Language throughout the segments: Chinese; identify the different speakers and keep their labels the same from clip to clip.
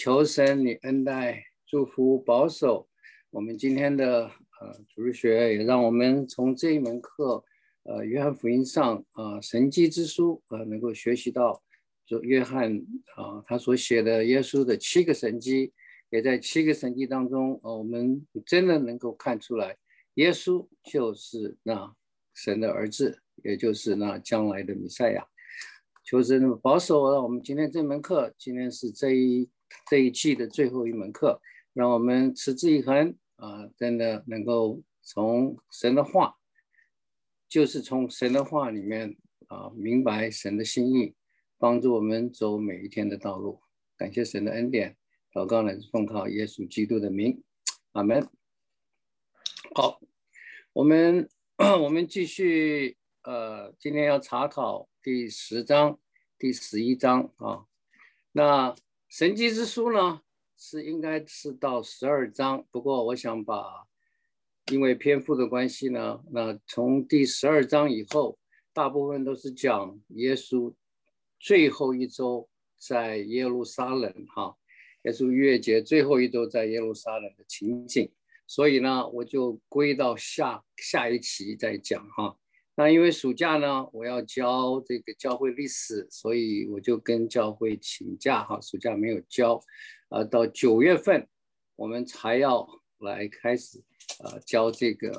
Speaker 1: 求神你恩待、祝福、保守我们今天的主日学，也让我们从这一门课约翰福音上神迹之书能够学习到约翰他所写的耶稣的7个神迹，也在7个神迹当中我们真的能够看出来耶稣就是那神的儿子，也就是那将来的弥赛亚。求神保守让我们今天这门课，今天是这一季的最后一门课，让我们持之以恒真的能够从神的话，就是从神的话里面明白神的心意，帮助我们走每一天的道路。感谢神的恩典，祷告乃是奉靠耶稣基督的名，阿们。好，我们继续今天要查考第10章、第11章那神迹之书呢应该是到12章，不过我想因为篇幅的关系呢，那从第12章以后，大部分都是讲耶稣最后一周在耶路撒冷耶稣逾越节最后一周在耶路撒冷的情景，所以呢，我就归到下一期再讲那因为暑假呢，我要教这个教会历史，所以我就跟教会请假暑假没有教到9月份我们才要来开始教这个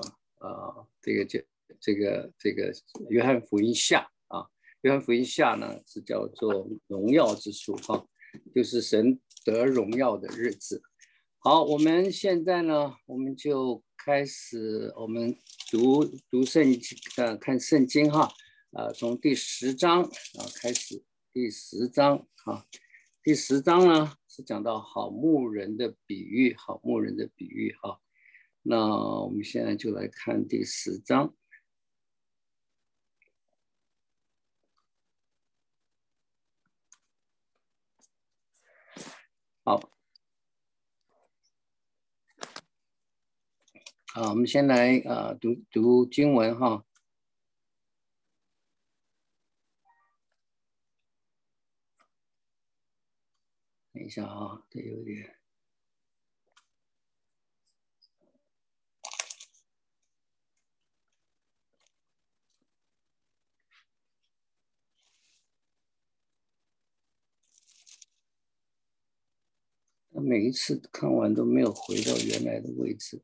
Speaker 1: 约翰福音下约翰福音下呢是叫做荣耀之书就是神得荣耀的日子。好，我们现在呢，我们就开始我们读圣经看圣经从第10章开始。第10章第10章呢是讲到好牧人的比喻，那我们现在就来看第10章。好，我们先来读经文等一下这有点每一次看完都没有回到原来的位置。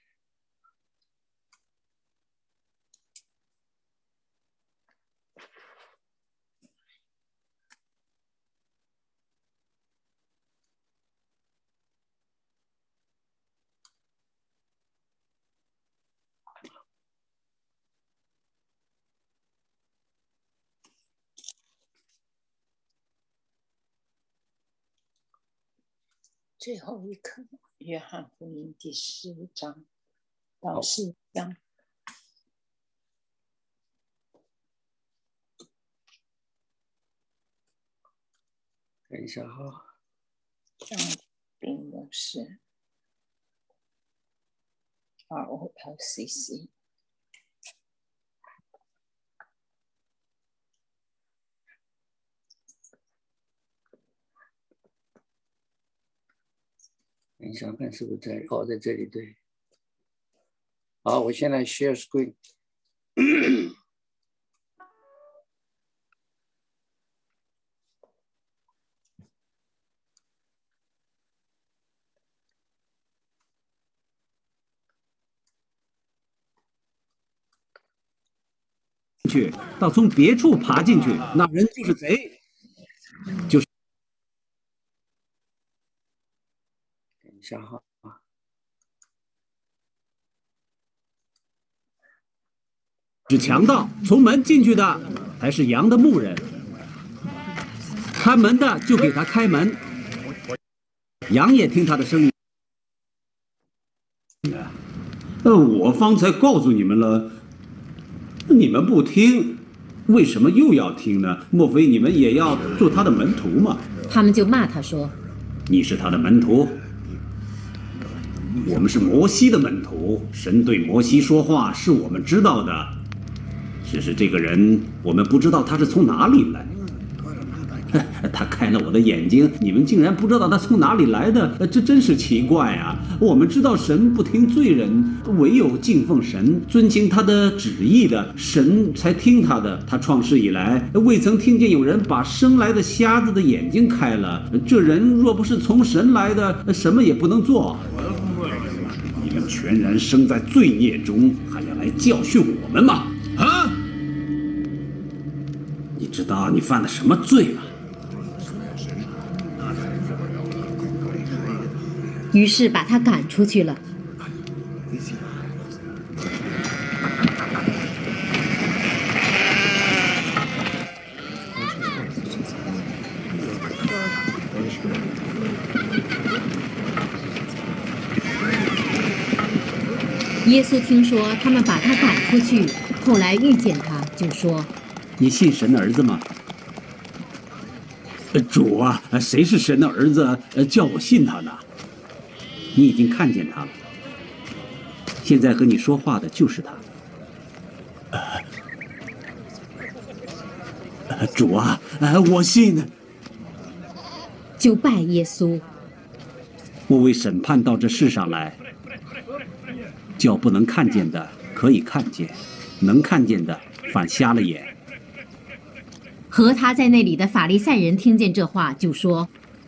Speaker 2: 最后一课，约翰福音第10章到11章。
Speaker 1: 等一下
Speaker 2: 张斌牧师 ROLCC。
Speaker 1: 等一下看是不是在这里，对。好，我现在 share screen。
Speaker 3: 到从别处爬进去，那人就是贼，就是
Speaker 1: 等一下
Speaker 3: 是强盗。从门进去的才是羊的牧人，看门的就给他开门，羊也听他的声音。我方才告诉你们了，你们不听，为什么又要听呢？莫非你们也要做他的门徒吗？
Speaker 4: 他们就骂他说：“
Speaker 3: 你是他的门徒，我们是摩西的门徒。神对摩西说话是我们知道的，只是这个人我们不知道他是从哪里来。 他开了我的眼睛，你们竟然不知道他从哪里来的，这真是奇怪啊！我们知道神不听罪人，唯有敬奉神、遵行他的旨意的，神才听他的。他创世以来，未曾听见有人把生来的瞎子的眼睛开了。这人若不是从神来的，什么也不能做。你们全然生在罪孽中，还要来教训我们吗？啊！你知道你犯了什么罪吗？
Speaker 4: 于是把他赶出去了。耶稣听说他们把他赶出去，后来遇见他，就说：“
Speaker 3: 你信神的儿子吗？”主啊，谁是神的儿子？叫我信他呢？你已经看见他了，现在和你说话的就是他。主啊，我信。
Speaker 4: 就拜耶稣。
Speaker 3: 我为审判到这世上来，叫不能看见的可以看见，能看见的反瞎了眼。
Speaker 4: 和他在那里的法利赛人听见这话，就说：“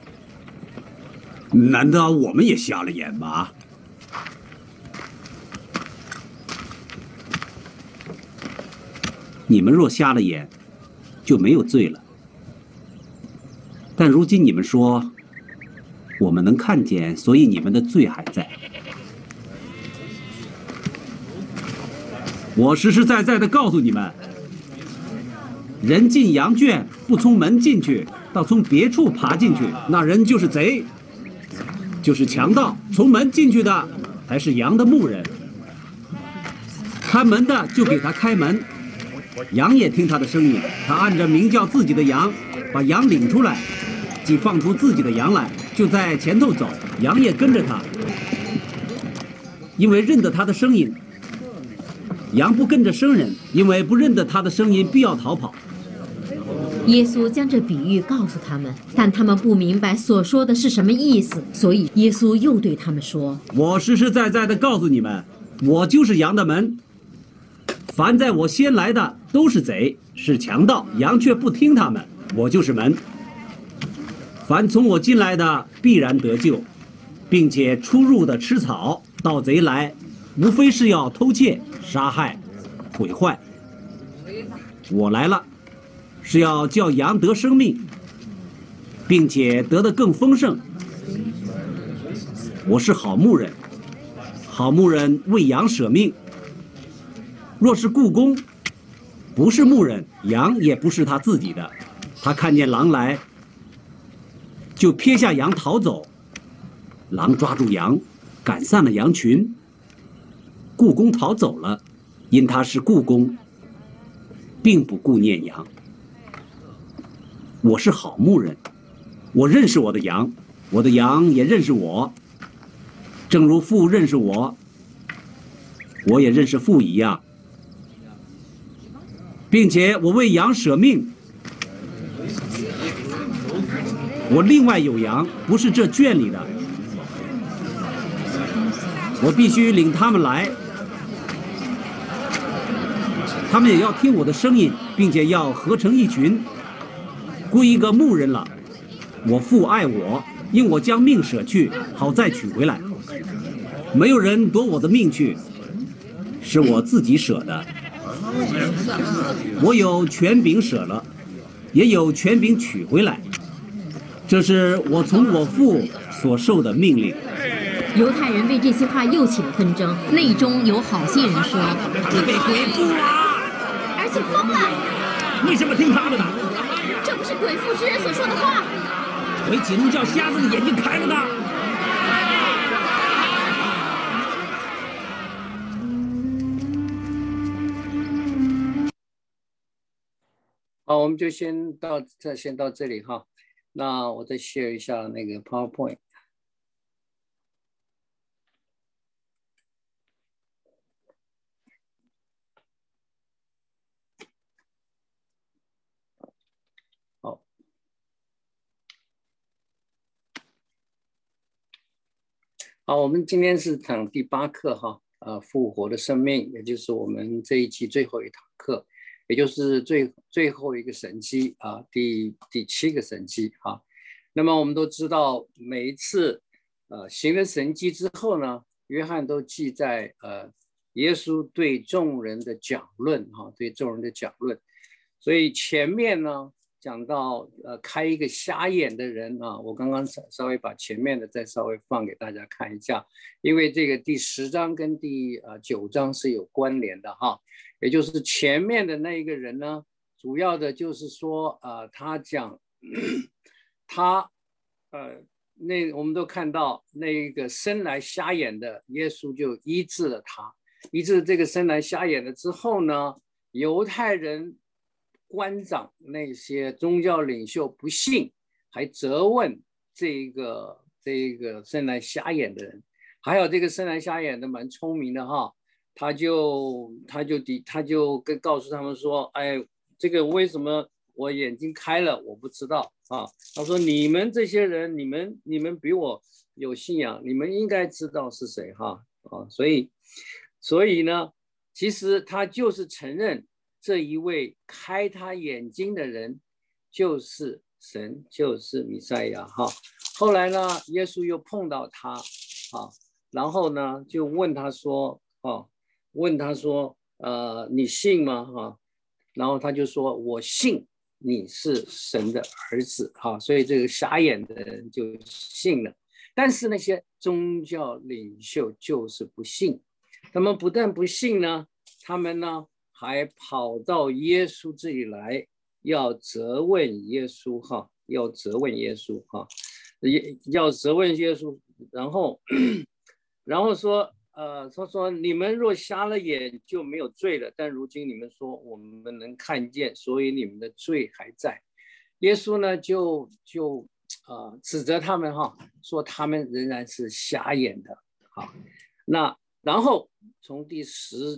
Speaker 3: 难道我们也瞎了眼吗？”你们若瞎了眼，就没有罪了。但如今你们说，我们能看见，所以你们的罪还在。我实实在在的告诉你们，人进羊圈不从门进去，倒从别处爬进去，那人就是贼，就是强盗。从门进去的才是羊的牧人，看门的就给他开门，羊也听他的声音，他按着名叫自己的羊，把羊领出来，既放出自己的羊来，就在前头走，羊也跟着他，因为认得他的声音。羊不跟着生人，因为不认得他的声音，必要逃跑。
Speaker 4: 耶稣将这比喻告诉他们，但他们不明白所说的是什么意思，所以耶稣又对他们说：“
Speaker 3: 我实实在在的告诉你们，我就是羊的门。凡在我先来的都是贼，是强盗，羊却不听他们。我就是门。凡从我进来的必然得救，并且出入的吃草。盗贼来，无非是要偷窃、杀害、毁坏。我来了，是要叫羊得生命，并且得得更丰盛。我是好牧人，好牧人为羊舍命。若是雇工，不是牧人，羊也不是他自己的。他看见狼来，就撇下羊逃走。狼抓住羊，赶散了羊群。雇工逃走了，因他是雇工，并不顾念羊。我是好牧人，我认识我的羊，我的羊也认识我。正如父认识我，我也认识父一样，并且我为羊舍命。我另外有羊，不是这圈里的，我必须领他们来，他们也要听我的声音，并且要合成一群，归一个牧人了。我父爱我，因我将命舍去，好再取回来。没有人夺我的命去，是我自己舍的。我有权柄舍了，也有权柄取回来。这是我从我父所受的命令。
Speaker 4: 犹太人为这些话又起了纷争，内中有好些人说：“
Speaker 3: 你被鬼附了，
Speaker 4: 而且疯了！
Speaker 3: 为什么听他们的？
Speaker 4: 这不是鬼附之人所说的话。
Speaker 3: 鬼岂能叫瞎子的眼睛开了呢？”
Speaker 1: 好，我们就先到这里哈。那我再 share 一下那个 PowerPoint。好， 好，我们今天是讲第8课哈，复活的生命，也就是我们这一期最后一堂课，也就是最后一个神迹啊，第7个神迹哈。那么我们都知道，每一次行了神迹之后呢，约翰都记在耶稣对众人的讲论哈，对众人的讲论。所以前面呢讲到开一个瞎眼的人啊，我刚刚稍微把前面的再稍微放给大家看一下，因为这个第10章跟第9章是有关联的哈，也就是前面的那一个人呢，主要的就是说他讲他那我们都看到那个生来瞎眼的耶稣就医治了他，医治这个生来瞎眼的之后呢，犹太人官长那些宗教领袖不信，还责问这个生来瞎眼的人，还有这个生来瞎眼的蛮聪明的哈，他就告诉他们说，哎，这个为什么我眼睛开了我不知道啊？他说你们这些人，你们比我有信仰，你们应该知道是谁哈啊，所以呢，其实他就是承认这一位开他眼睛的人就是神，就是弥赛亚哈。后来呢，耶稣又碰到他啊，然后呢就问他说你信吗哈？然后他就说我信你是神的儿子哈，所以这个瞎眼的人就信了。但是那些宗教领袖就是不信，他们不但不信呢，他们呢还跑到耶稣这里来，要责问耶稣哈，要责问耶稣，然后说他说你们若瞎了眼就没有罪了，但如今你们说我们能看见，所以你们的罪还在。耶稣呢就指责他们哈，说他们仍然是瞎眼的哈。那然后从第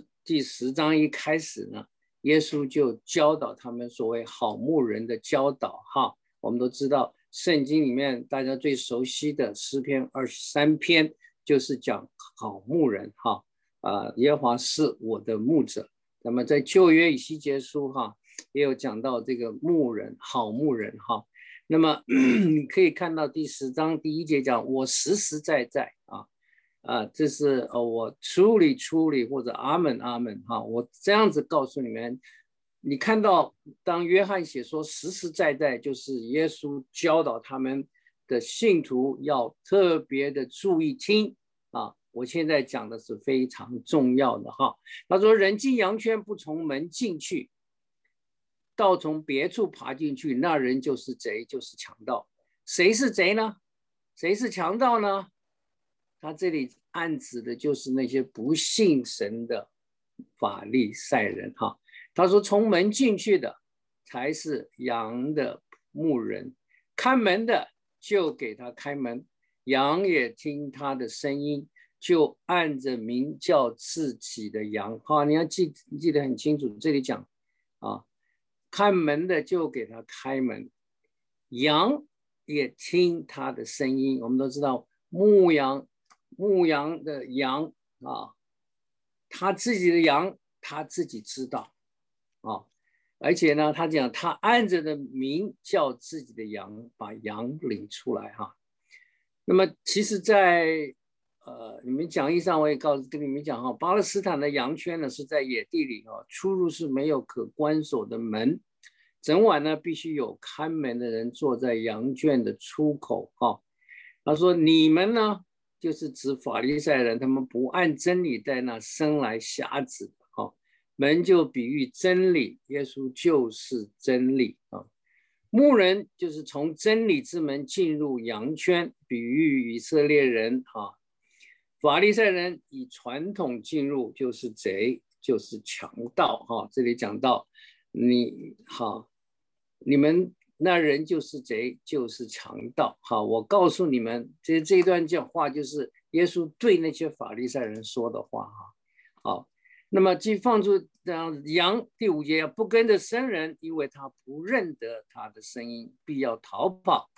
Speaker 1: 10章一开始呢，耶稣就教导他们所谓好牧人的教导哈。我们都知道圣经里面大家最熟悉的诗篇23篇就是讲好牧人哈，耶和华是我的牧者。那么在旧约以西结书哈也有讲到这个牧人，好牧人哈。那么你可以看到第10章第1节讲我实实在在这是我处理或者阿门阿门哈，我这样子告诉你们。你看到当约翰写说实实在在，就是耶稣教导他们的信徒要特别的注意听啊，我现在讲的是非常重要的哈。他说人进羊圈不从门进去，倒从别处爬进去，那人就是贼，就是强盗。谁是贼呢？谁是强盗呢？他这里暗指的就是那些不信神的法利赛人哈。他说从门进去的才是羊的牧人，看门的就给他开门，羊也听他的声音，就按着名叫自己的羊。你要记得很清楚，这里讲看门的就给他开门，羊也听他的声音。我们都知道牧羊的羊他自己的羊他自己知道而且呢他讲他按着的名叫自己的羊，把羊领出来哈。那么其实在你们讲义上我也跟你们讲巴勒斯坦的羊圈呢是在野地里出入是没有可关锁的门，整晚呢必须有看门的人坐在羊圈的出口他说你们呢就是指法利赛人，他们不按真理带那生来瞎子门就比喻真理，耶稣就是真理牧人就是从真理之门进入羊圈，比喻以色列人法利赛人以传统进入就是贼，就是强盗这里讲到你们那人就是贼，就是强盗我告诉你们，这一段讲话就是耶稣对那些法利赛人说的话那么既放出羊，第5节不跟着生人，因为他不认得他的声音，必要逃跑，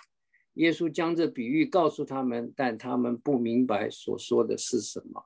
Speaker 1: 耶稣将这比喻告诉他们，但他们不明白所说的是什么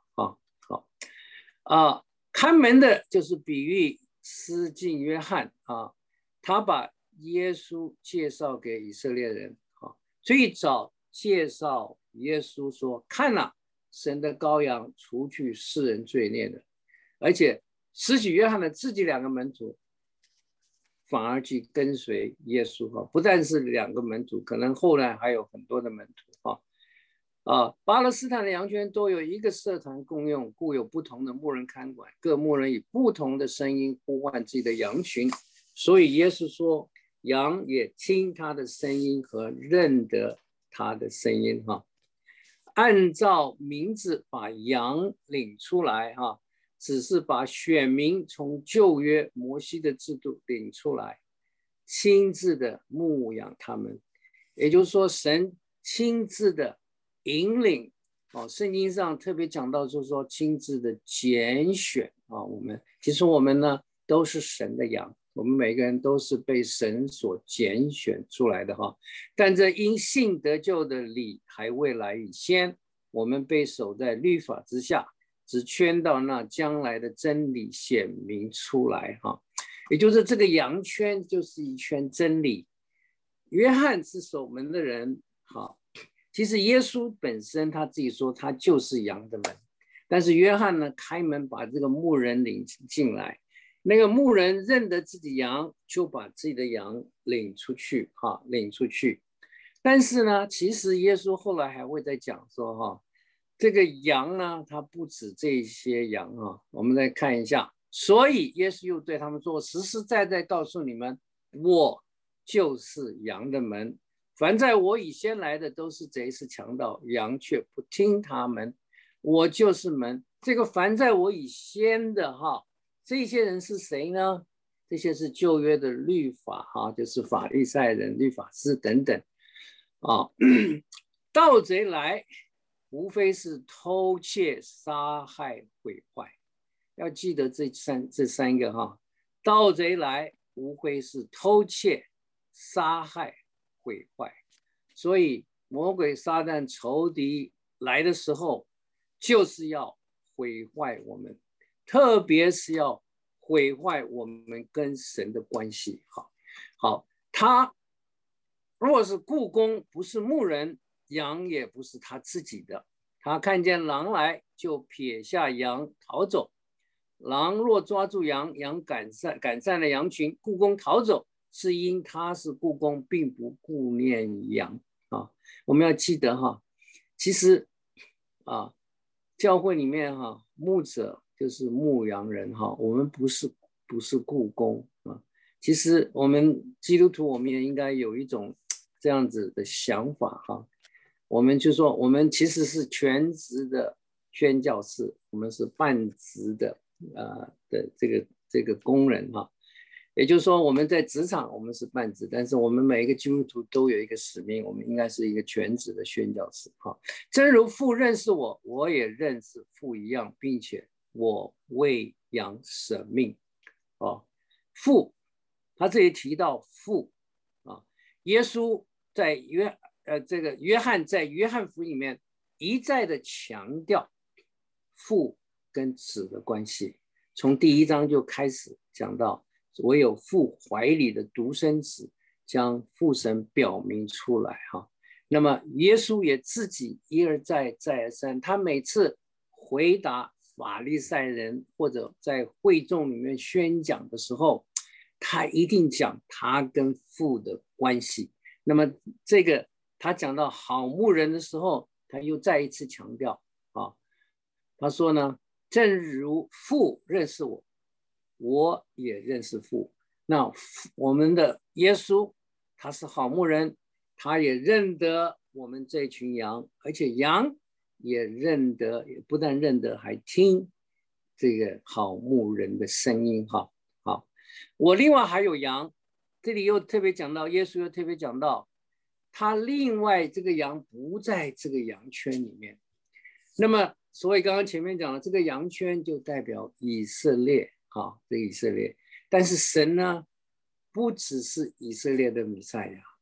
Speaker 1: 看门的就是比喻施浸约翰他把耶稣介绍给以色列人最早介绍耶稣说，看啊，神的羔羊除去世人罪孽的，而且施洗约翰的自己2个门徒反而去跟随耶稣不但是2个门徒，可能后来还有很多的门徒巴勒斯坦的羊圈都有一个社团共用，故有不同的牧人看管，各牧人以不同的声音呼唤自己的羊群，所以耶稣说，羊也听他的声音和认得他的声音按照名字把羊领出来只是把选民从旧约摩西的制度领出来，亲自的牧养他们。也就是说，神亲自的引领圣经上特别讲到，就是说亲自的拣选其实我们呢都是神的羊，我们每个人都是被神所拣选出来的但这因信得救的理还未来以先，我们被守在律法之下，只圈到那将来的真理显明出来也就是这个羊圈就是一圈真理。约翰是守门的人其实耶稣本身他自己说他就是羊的门，但是约翰呢开门把这个牧人领进来，那个牧人认得自己羊，就把自己的羊领出去但是呢，其实耶稣后来还会再讲说这个羊呢，它不止这些羊我们来看一下。所以耶稣又对他们说，实实在在告诉你们，我就是羊的门，凡在我以先来的都是贼是强盗，羊却不听他们。我就是门。这个凡在我以先的这些人是谁呢？这些是旧约的律法就是法利赛人、律法师等等盗贼来无非是偷窃杀害毁坏，要记得这三个盗贼来无非是偷窃杀害毁坏。所以魔鬼撒旦仇敌来的时候，就是要毁坏我们，特别是要毁坏我们跟神的关系。他如果是雇工，不是牧人，羊也不是他自己的，他看见狼来就撇下羊逃走。狼若抓住羊，羊赶散了羊群，雇工逃走，是因他是雇工，并不顾念羊我们要记得其实教会里面牧者就是牧羊人我们不是雇工其实我们基督徒我们也应该有一种这样子的想法我们就说我们其实是全职的宣教士，我们是半职的这个工人也就是说我们在职场我们是半职，但是我们每一个基督徒都有一个使命，我们应该是一个全职的宣教士正如父认识我，我也认识父一样，并且我为羊舍命父，他这里提到父耶稣在约翰在约翰福音里面一再的强调父跟子的关系，从第1章就开始讲到唯有父怀里的独生子将父神表明出来那么耶稣也自己一而再再而三，他每次回答法利赛人或者在会众里面宣讲的时候，他一定讲他跟父的关系。那么这个他讲到好牧人的时候，他又再一次强调他说呢，正如父认识我，我也认识父。那我们的耶稣他是好牧人，他也认得我们这群羊，而且羊也认得，也不但认得，还听这个好牧人的声音好，我另外还有羊，这里又特别讲到，耶稣又特别讲到他另外这个羊不在这个羊圈里面。那么所以刚刚前面讲了，这个羊圈就代表以色列这个以色列。但是神呢，不只是以色列的弥赛亚，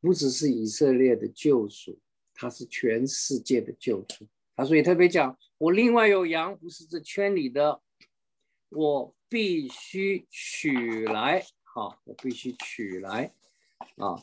Speaker 1: 不只是以色列的救赎，他是全世界的救赎。他所以特别讲，我另外有羊，不是这圈里的，我必须取来，我必须取来啊，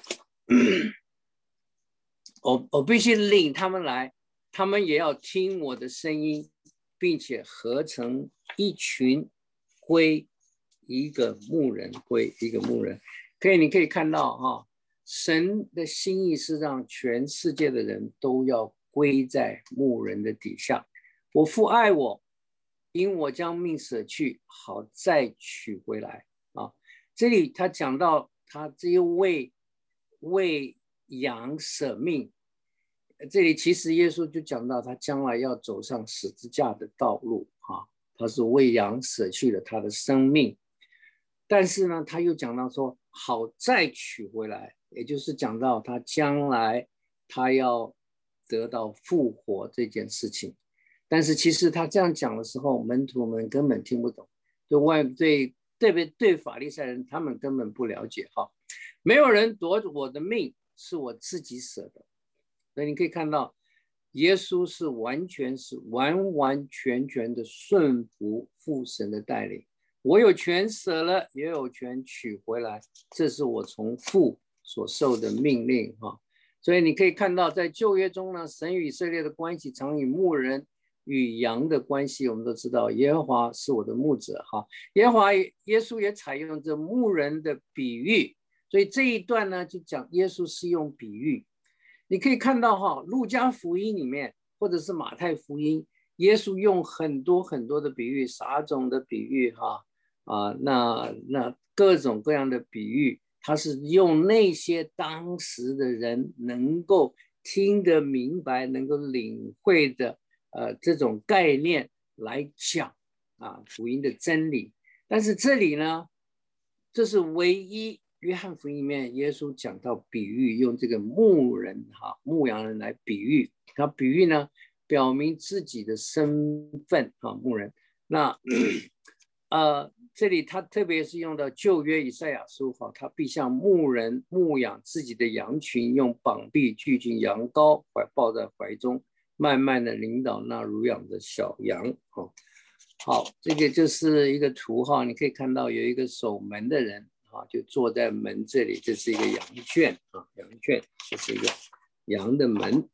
Speaker 1: 我必须领他们来，他们也要听我的声音，并且合成一群，归一个牧人，归一个牧人。你可以看到神的心意是让全世界的人都要归在牧人的底下。我父爱我，因我将命舍去，好再取回来啊。这里他讲到他这一为羊舍命，这里其实耶稣就讲到他将来要走上十字架的道路他是为羊舍去了他的生命。但是呢，他又讲到说好再取回来，也就是讲到他将来他要得到复活这件事情。但是其实他这样讲的时候，门徒们根本听不懂，特别对法利赛人，他们根本不了解没有人夺我的命，是我自己舍的。所以你可以看到，耶稣是完完全全的顺服父神的带领。我有权舍了，也有权取回来，这是我从父所受的命令所以你可以看到，在旧约中呢，神与以色列的关系常与牧人与羊的关系，我们都知道耶和华是我的牧者耶稣也采用这牧人的比喻，所以这一段呢就讲耶稣是用比喻。你可以看到路加福音里面或者是马太福音，耶稣用很多很多的比喻，撒种的比喻那各种各样的比喻，他是用那些当时的人能够听得明白，能够领会的这种概念来讲福音的真理。但是这里呢，这是唯一约翰福音里面耶稣讲到比喻，用这个牧羊人来比喻。他比喻呢，表明自己的身份牧人。那这里他特别是用到旧约以赛亚书他必像牧人牧养自己的羊群，用膀臂聚集羊羔，抱在怀中，慢慢的领导那乳养的小羊好，这个就是一个图你可以看到有一个守门的人就坐在门这里，这是一个羊圈羊圈，这是一个羊的门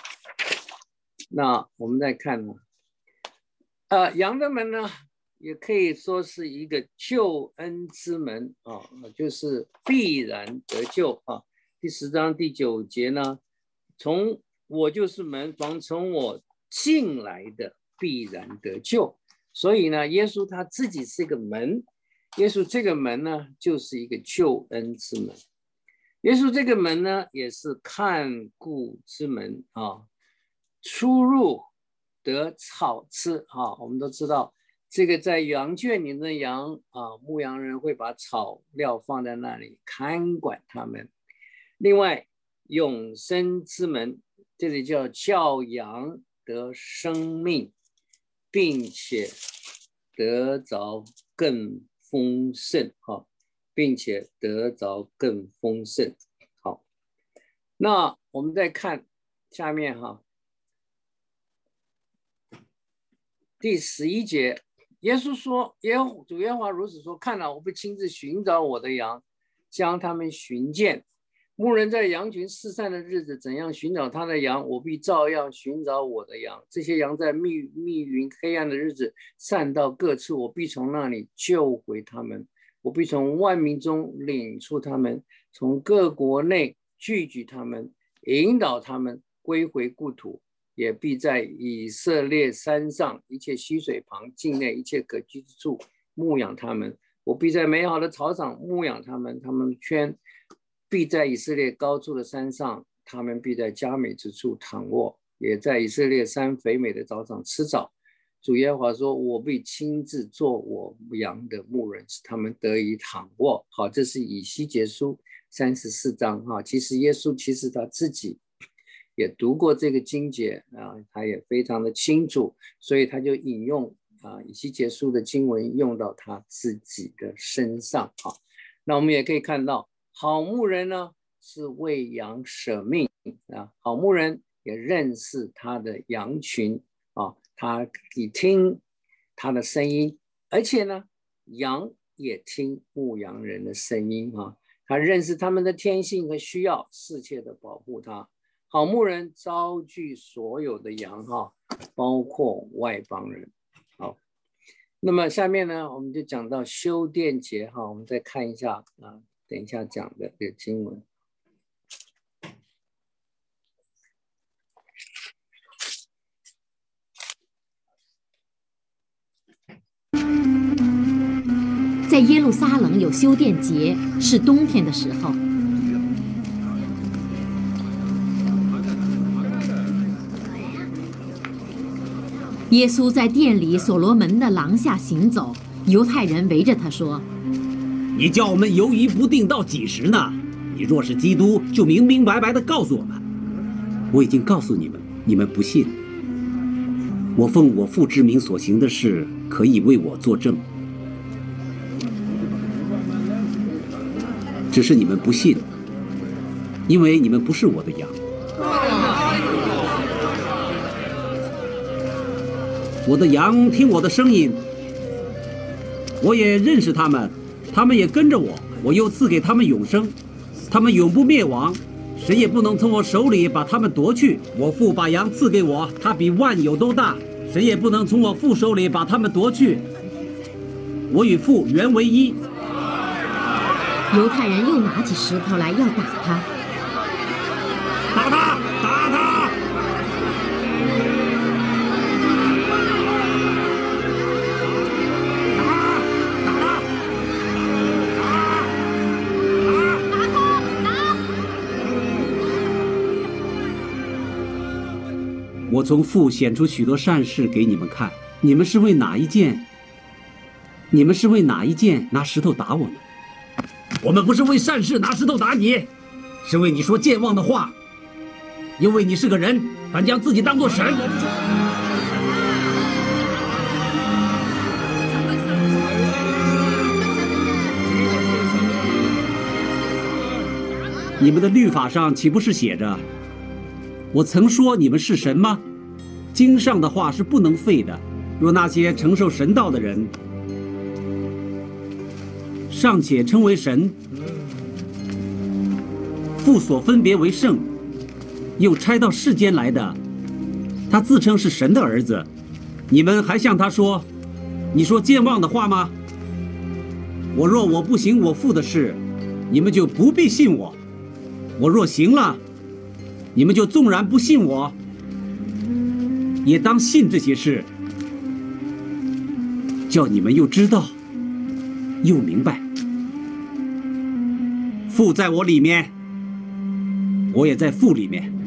Speaker 1: 那我们再看羊的门呢，也可以说是一个救恩之门就是必然得救第10章第9节呢，从我就是门，凡从我进来的必然得救。所以呢，耶稣他自己是个门，耶稣这个门呢就是一个救恩之门。耶稣这个门呢也是看顾之门出入得草吃我们都知道这个在羊圈里的羊牧羊人会把草料放在那里看管他们。另外永生之门，这里叫羊得生命，并且得着更丰盛并且得着更丰盛。好，那我们再看下面第11节，耶稣说，主耶和华如此说，看了，我不亲自寻找我的羊，将他们寻见。牧人在羊群四散的日子，怎样寻找他的羊，我必照样寻找我的羊。这些羊在密云黑暗的日子散到各处，我必从那里救回他们。我必从万民中领出他们，从各国内聚集他们，引导他们归回故土。也必在以色列山上一切溪水旁境内一切可居之处牧养他们。我必在美好的草场牧养他们，他们圈必在以色列高处的山上，他们必在佳美之处躺卧，也在以色列山肥美的草场吃草。主耶和华说，我必亲自做我羊的牧人，使他们得以躺卧。好，这是以西结书34章其实耶稣他自己也读过这个经节他也非常的清楚，所以他就引用以西结书的经文用到他自己的身上那我们也可以看到，好牧人呢是为羊舍命啊。好牧人也认识他的羊群啊，他也听他的声音，而且呢，羊也听牧羊人的声音啊。他认识他们的天性和需要，适切的保护他。好牧人招聚所有的羊哈，包括外邦人。好，那么下面呢，我们就讲到修殿节哈，我们再看一下啊，等一下讲的这个经文。
Speaker 4: 在耶路撒冷有修殿节，是冬天的时候。耶稣在殿里所罗门的廊下行走，犹太人围着他说：“
Speaker 3: 你叫我们犹疑不定到几时呢？你若是基督，就明明白白地告诉我们。我已经告诉你们，你们不信。我奉我父之名所行的事，可以为我作证。只是你们不信，因为你们不是我的羊。我的羊听我的声音，我也认识他们，他们也跟着我，我又赐给他们永生，他们永不灭亡，谁也不能从我手里把他们夺去。我父把羊赐给我，他比万有都大，谁也不能从我父手里把他们夺去。我与父原为一。”
Speaker 4: 犹太人又拿起石头来要打他，
Speaker 3: 打他，打他！我从父显出许多善事给你们看，你们是为哪一件？你们是为哪一件拿石头打我呢？我们不是为善事拿石头打你，是为你说健忘的话，因为你是个人，反将自己当作神。你们的律法上岂不是写着，我曾说你们是神吗？经上的话是不能废的。若那些承受神道的人尚且称为神，父所分别为圣，又差到世间来的，他自称是神的儿子，你们还向他说，你说健忘的话吗？我若我不行我父的事，你们就不必信我；我若行了，你们就纵然不信我，也当信这些事，叫你们又知道又明白。父在我里面，我也在父里面。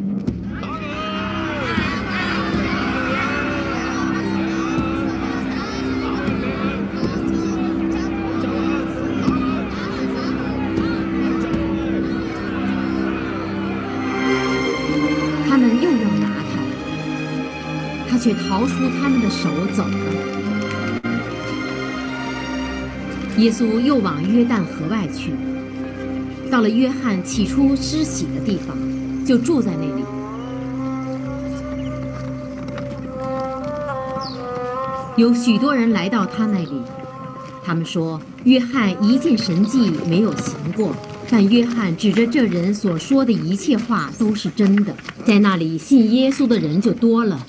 Speaker 4: 他们又要拿他，他却逃出他们的手走了。耶稣又往约旦河外去，到了约翰起初施洗的地方，就住在那里。有许多人来到他那里，他们说，约翰一件神迹没有行过，但约翰指着这人所说的一切话都是真的，在那里信耶稣的人就多了。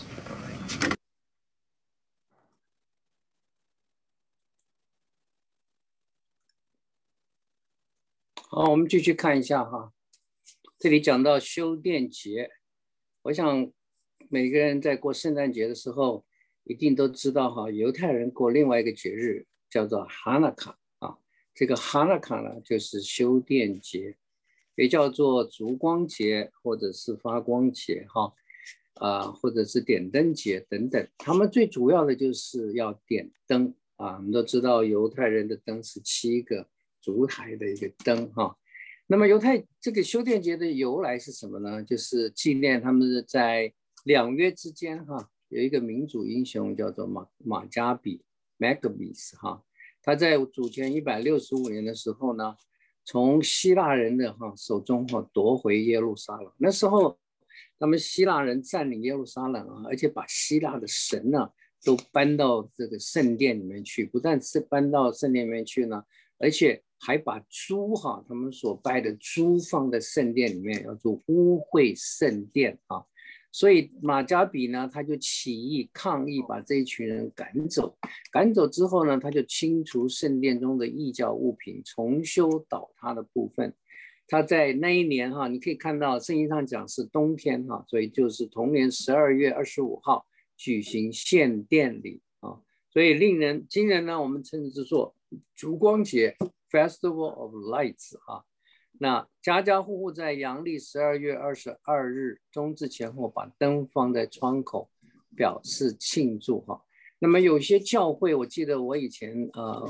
Speaker 1: 好，我们继续看一下哈，这里讲到修殿节，我想每个人在过圣诞节的时候，一定都知道哈，犹太人过另外一个节日叫做哈纳卡啊，这个哈纳卡呢就是修殿节，也叫做烛光节或者是发光节哈，或者是点灯节等等，他们最主要的就是要点灯啊，我们都知道犹太人的灯是7个烛台的一个灯哈。那么犹太这个修殿节的由来是什么呢？就是纪念他们在2约之间哈，有一个民主英雄叫做马加比 Maccabees 哈，他在主前165年的时候呢， 从希腊人的手中夺回耶路撒冷。那时候他们希腊人占领耶路撒冷而且把希腊的神呢都搬到这个圣殿里面去，不但是搬到圣殿里面去呢，而且还把猪他们所拜的猪放在圣殿里面，要做污秽圣殿所以马加比呢，他就起义抗议，把这一群人赶走。赶走之后呢，他就清除圣殿中的异教物品，重修倒塌的部分。他在那一年你可以看到圣经上讲是冬天所以就是同年12月25号举行献殿礼所以令人惊人呢，我们称之作烛光节 Festival of Lights 那家家户户在阳历12月22日冬至前后把灯放在窗口，表示庆祝那么有些教会，我记得我以前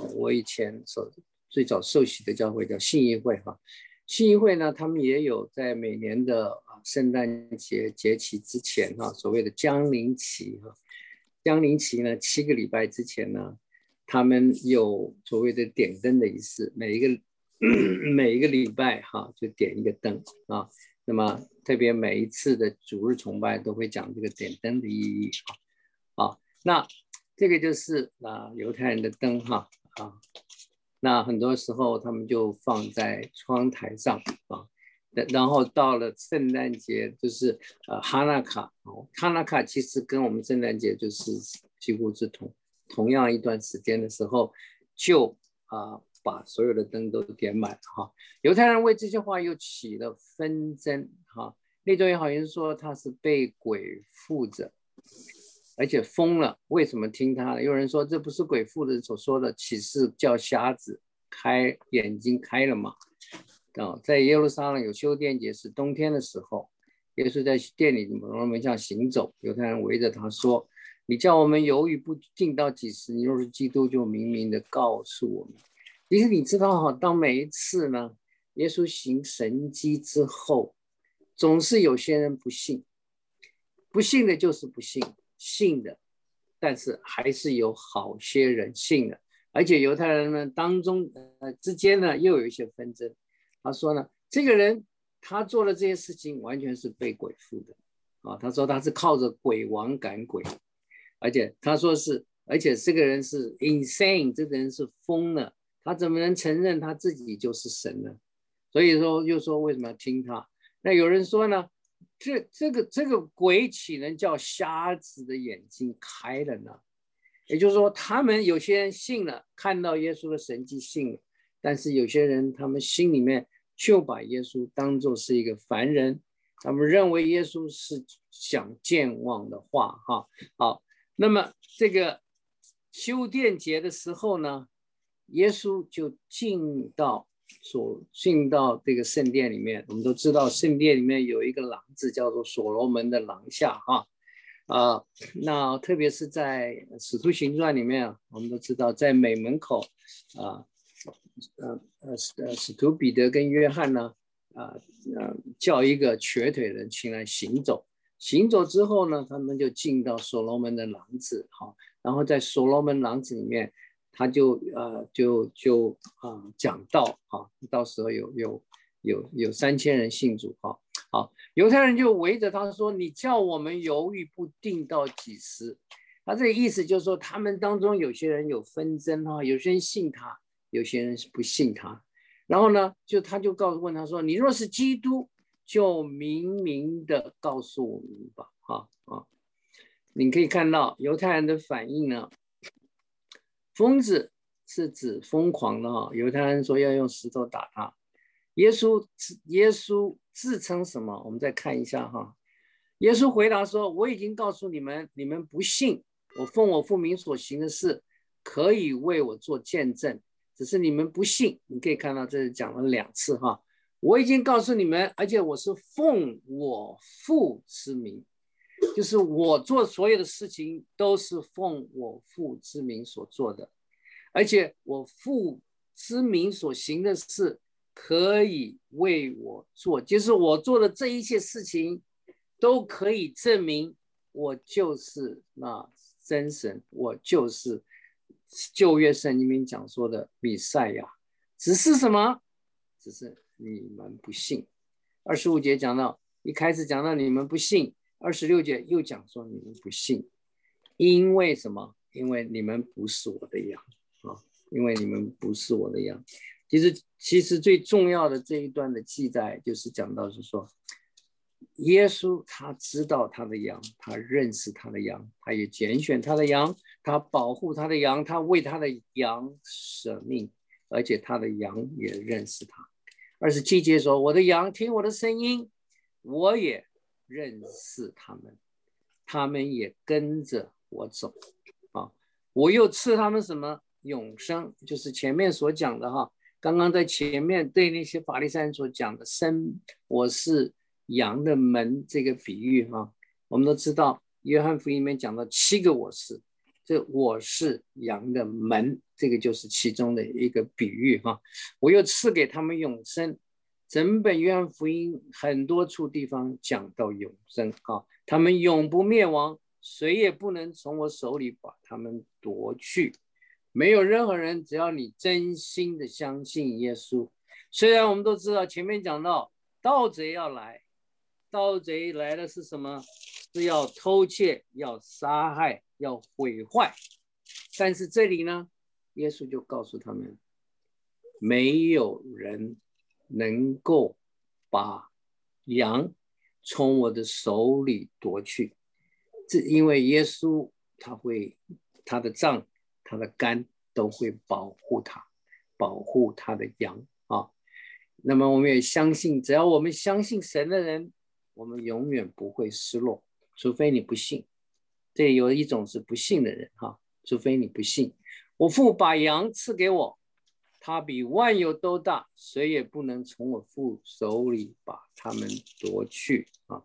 Speaker 1: 最早受洗的教会叫信义会信义会呢，他们也有在每年的圣诞节节期之前所谓的降临期降临期呢7个礼拜之前呢，他们有所谓的点灯的仪式，每一个礼拜就点一个灯那么特别每一次的主日崇拜都会讲这个点灯的意义那这个就是犹太人的灯那很多时候他们就放在窗台上然后到了圣诞节就是哈纳卡哈纳卡其实跟我们圣诞节就是几乎是同样一段时间的时候，就把所有的灯都点满犹太人为这些话又起了纷争那段好像说他是被鬼附着，而且疯了，为什么听他的？有人说这不是鬼附着所说的启示叫瞎子眼睛开了嘛在耶路撒冷有修殿节，是冬天的时候，耶稣在殿里门上行走，犹太人围着他说，你叫我们犹豫不定到几时？你若是基督，就明明的告诉我们。其实你知道当每一次呢耶稣行神迹之后，总是有些人不信，不信的就是不信，信的但是还是有好些人信的，而且犹太人呢当中之间呢又有一些纷争。他说呢，这个人他做的这些事情完全是被鬼附的他说他是靠着鬼王赶鬼，而且他说而且这个人是 insane， 这个人是疯了，他怎么能承认他自己就是神呢？所以说又说为什么要听他？那有人说呢，这个鬼岂能叫瞎子的眼睛开了呢？也就是说他们有些人信了，看到耶稣的神迹信了，但是有些人他们心里面就把耶稣当作是一个凡人，他们认为耶稣是想健忘的话好，那么这个修殿节的时候呢，耶稣就进到这个圣殿里面。我们都知道圣殿里面有一个廊子叫做所罗门的廊下那特别是在使徒行传里面我们都知道在美门口使徒彼得跟约翰呢叫一个瘸腿人起来行走之后呢，他们就进到所罗门的廊子然后在所罗门廊子里面他就讲道到时候有3000人信主犹太人就围着他说，你叫我们犹豫不定到几时？他这个意思就是说他们当中有些人有纷争有些人信他，有些人是不信他。然后呢他就问他说，你若是基督，就明明的告诉我们吧你可以看到犹太人的反应呢，疯子是指疯狂的犹太人说要用石头打他。耶稣自称什么？我们再看一下耶稣回答说，我已经告诉你们，你们不信，我奉我父名所行的事可以为我做见证，只是你们不信。你可以看到这里讲了2次我已经告诉你们，而且我是奉我父之名，就是我做所有的事情都是奉我父之名所做的，而且我父之名所行的事可以为我做，就是我做的这一切事情都可以证明我就是那真神，我就是旧约圣经里面讲说的弥赛亚。只是什么？ 只是你们不信。25节讲到，一开始讲到你们不信，26节又讲说你们不信，因为什么？因为你们不是我的羊啊！因为你们不是我的羊。其实最重要的这一段的记载，就是讲到是说，耶稣他知道他的羊，他认识他的羊，他也拣选他的羊，他保护他的羊，他为他的羊舍命，而且他的羊也认识他。27节说，我的羊听我的声音，我也认识他们，他们也跟着我走啊！我又赐他们什么？永生，就是前面所讲的哈。刚刚在前面对那些法利赛人所讲的我是羊的门这个比喻哈，我们都知道约翰福音里面讲到7个我是，这我是羊的门，这个就是其中的一个比喻哈。我又赐给他们永生，整本约翰福音很多处地方讲到永生哈，他们永不灭亡，谁也不能从我手里把他们夺去。没有任何人，只要你真心的相信耶稣。虽然我们都知道前面讲到盗贼要来，盗贼来的是什么？是要偷窃，要杀害，要毁坏。但是这里呢，耶稣就告诉他们，没有人能够把羊从我的手里夺去。这因为耶稣他的杖他的竿都会保护他的羊啊。那么我们也相信，只要我们相信神的人，我们永远不会失落，除非你不信。这有一种是不信的人哈，除非你不信。我父把羊赐给我，他比万有都大，谁也不能从我父手里把他们夺去啊。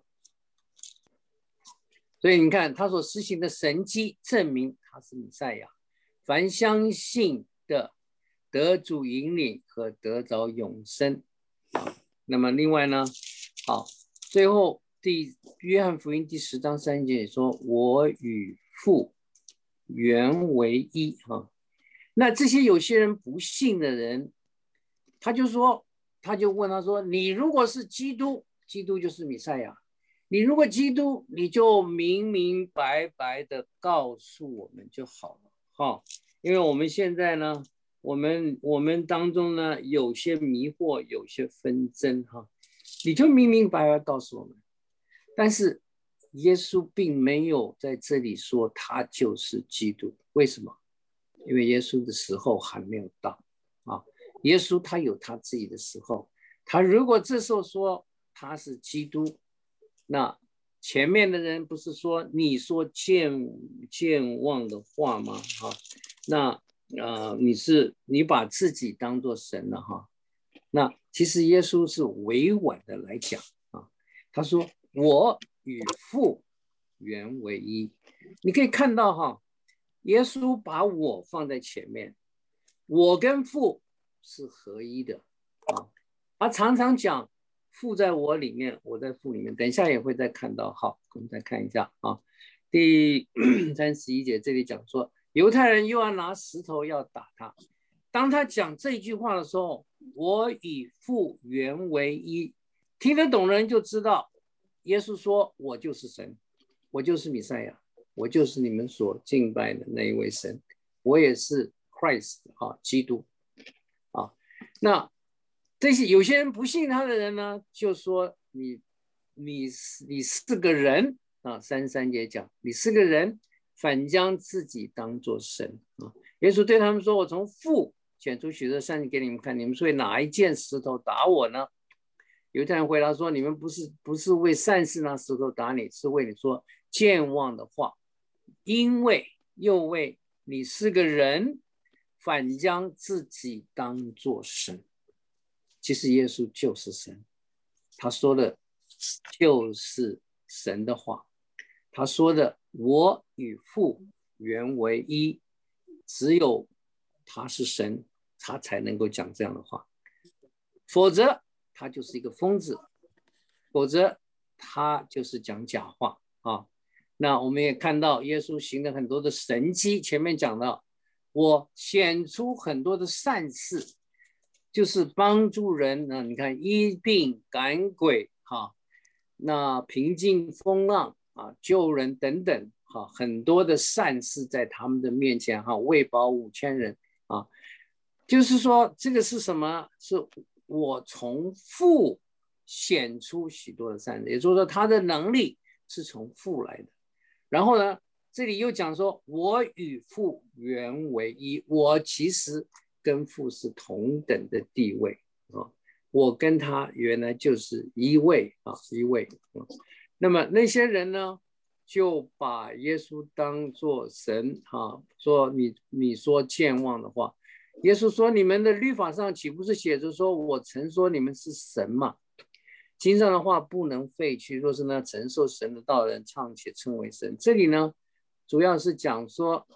Speaker 1: 所以你看他所施行的神迹证明他是弥赛亚，凡相信的得主引领和得着永生。那么另外呢，好，最后约翰福音第10章3节也说，我与父原为一啊。那这些有些人不信的人，他就问他说，你如果是基督，基督就是弥赛亚，你如果基督，你就明明白白的告诉我们就好了哈。因为我们现在呢，我们当中呢有些迷惑，有些纷争哈，你就明明白白告诉我们。但是耶稣并没有在这里说他就是基督，为什么？因为耶稣的时候还没有到啊。耶稣他有他自己的时候，他如果这时候说他是基督，那前面的人不是说你说健忘的话吗？哈，那你把自己当作神了哈。那其实耶稣是委婉的来讲啊，他说我与父原为一。你可以看到哈，耶稣把我放在前面，我跟父是合一的啊。他常常讲父在我里面，我在父里面，等一下也会再看到。好，我们再看一下啊，第31节这里讲说，犹太人又要拿石头要打他。当他讲这句话的时候，我与父原为一，听得懂的人就知道，耶稣说我就是神，我就是弥赛亚，我就是你们所敬拜的那一位神，我也是 Christ 啊，基督啊。那这些有些人不信他的人呢，就说你是个人啊。33节讲你是个人，反将自己当作神啊。耶稣对他们说，我从父选出许多善事给你们看，你们是为哪一件石头打我呢？犹太人回答说，你们不是为善事拿石头打你，是为你说健忘的话，又为你是个人，反将自己当作神。其实耶稣就是神，他说的就是神的话，他说的我与父原为一，只有他是神，他才能够讲这样的话，否则他就是一个疯子，否则他就是讲假话啊。那我们也看到耶稣行了很多的神迹，前面讲到我显出很多的善事， 就是帮助人呢，你看医病赶鬼哈，那平静风浪啊，救人等等哈，很多的善事在他们的面前哈，喂饱5000人啊，就是说这个是什么？是我从父显出许多的善事，也就是说他的能力是从父来的。然后呢，这里又讲说，我与父原为一，我其实跟父是同等的地位啊，我跟他原来就是一位啊，一位。那么那些人呢，就把耶稣当作神啊，说你说健忘的话。耶稣说，你们的律法上岂不是写着说，我曾说你们是神吗？经上的话不能废去，若是那承受神的道人尚且称为神。这里呢，主要是讲说，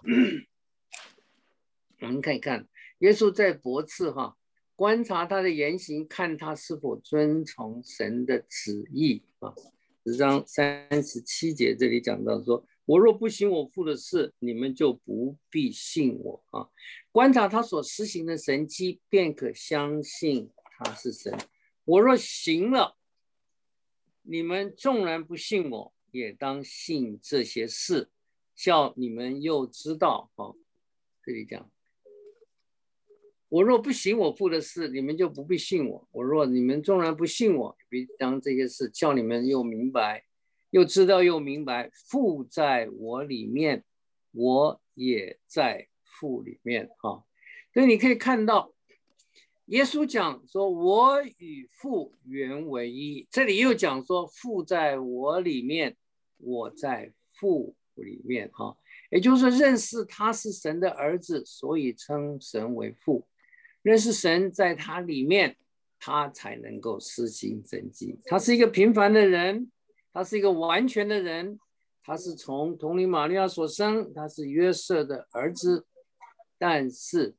Speaker 1: 我们看一看耶稣在驳斥哈，观察他的言行，看他是否遵从神的旨意啊。10章37节这里讲到说，我若不行我父的事，你们就不必信我啊。观察他所施行的神迹，便可相信他是神。我若行了，你们纵然不信我，也当信这些事，叫你们又知道啊。这里讲，我若不行我父的事，你们就不必信我。我若你们纵然不信我，必当这些事，叫你们又明白，又知道又明白，父在我里面，我也在父里面啊。所以你可以看到，耶稣讲说，我与父原为一。这里又讲说，父在我里面，我在父里面哈。也就是说，认识他是神的儿子，所以称神为父。认识神在他里面，他才能够施行神迹。他是一个平凡的人，他是一个完全的人，他是从童女玛利亚所生，他是约瑟的儿子，但是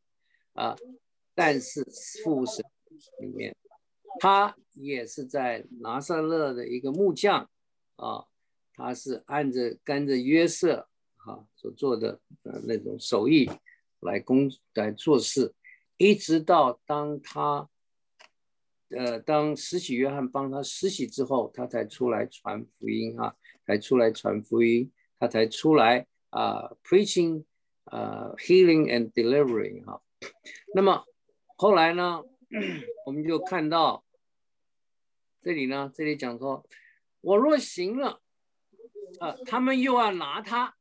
Speaker 1: 父神里面，他也是在拿撒勒的一个木匠啊，他是跟着约瑟所做的那种手艺来做事。一直到当施洗约翰帮他施洗之后，他才出来传福音才出来传福音，他才出来preaching healing and delivering 那么后来呢，我们就看到这里讲说，我若行了，他们又要拿他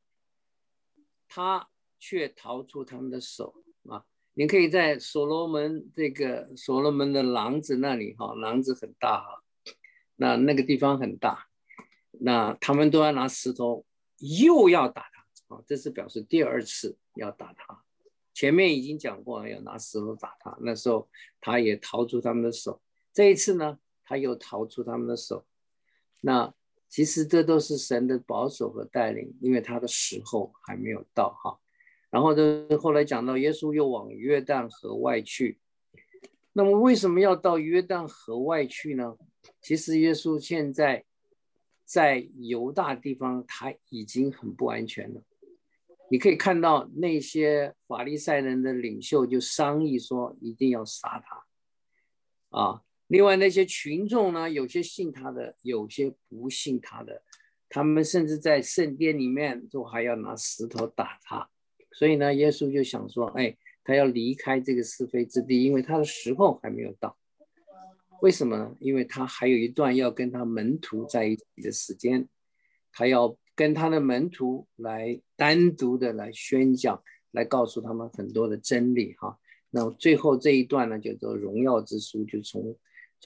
Speaker 1: 却逃出他们的手你可以在所罗门的廊子那里廊子很大那个地方很大，那他们都要拿石头又要打他这是表示第2次要打他。前面已经讲过要拿石头打他，那时候他也逃出他们的手。这一次呢，他又逃出他们的手。那其实这都是神的保守和带领，因为他的时候还没有到然后后来讲到耶稣又往约旦河外去。那么为什么要到约旦河外去呢？其实耶稣现在在犹大地方他已经很不安全了。你可以看到那些法利赛人的领袖就商议说一定要杀他另外那些群众呢，有些信他的，有些不信他的，他们甚至在圣殿里面都还要拿石头打他。所以呢，耶稣就想说他要离开这个是非之地，因为他的时候还没有到。为什么呢？因为他还有一段要跟他门徒在一起的时间，他要跟他的门徒来单独的来宣讲，来告诉他们很多的真理那最后这一段呢，叫做荣耀之书，就从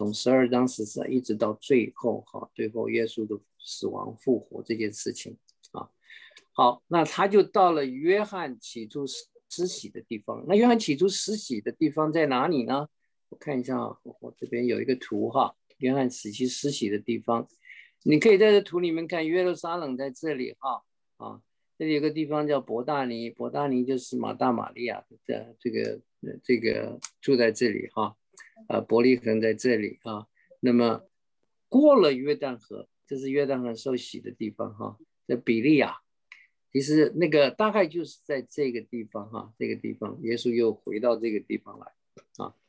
Speaker 1: 12章14一直到最后最后耶稣的死亡复活这件事情好，那他就到了约翰起初施洗的地方。那约翰起初施洗的地方在哪里呢？我看一下我这边有一个图约翰起初施洗的地方，你可以在这图里面看，耶路撒冷在这里这里有个地方叫伯大尼，伯大尼就是马大马利亚的这个住在这里伯利恒在这里那么过了约旦河，这是约旦河受洗的地方在比利亚。其实那个大概就是在这个地方这个地方耶稣又回到这个地方来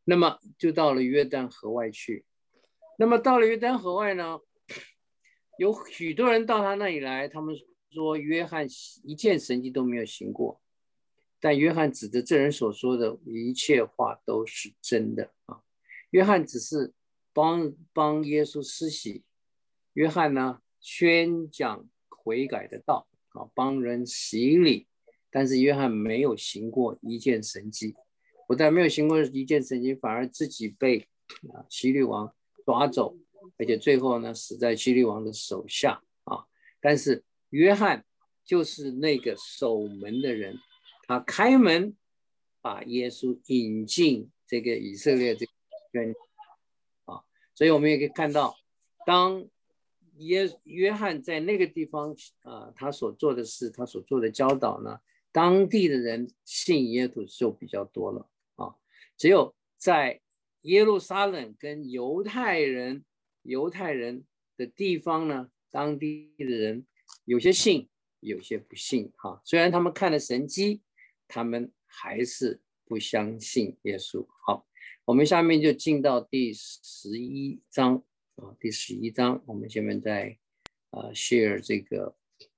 Speaker 1: 那么就到了约旦河外去。那么到了约旦河外呢，有许多人到他那里来，他们说约翰一件神迹都没有行过，但约翰指着这人所说的一切话都是真的啊。约翰只是帮耶稣施洗，约翰呢宣讲悔改的道啊，帮人洗礼，但是约翰没有行过一件神迹，不但没有行过一件神迹，反而自己被希律王抓走，而且最后呢死在希律王的手下啊。但是约翰就是那个守门的人，他开门把耶稣引进这个以色列这个圈啊。所以我们也可以看到，当约翰在那个地方他所做的事，他所做的教导呢，当地的人信耶稣就比较多了啊。只有在耶路撒冷跟犹太人的地方呢，当地的人有些信，有些不信哈。虽然他们看了神迹，他们还是不相信耶稣。好，我们下面就进到第11章啊，第11章，我们下面再share 这个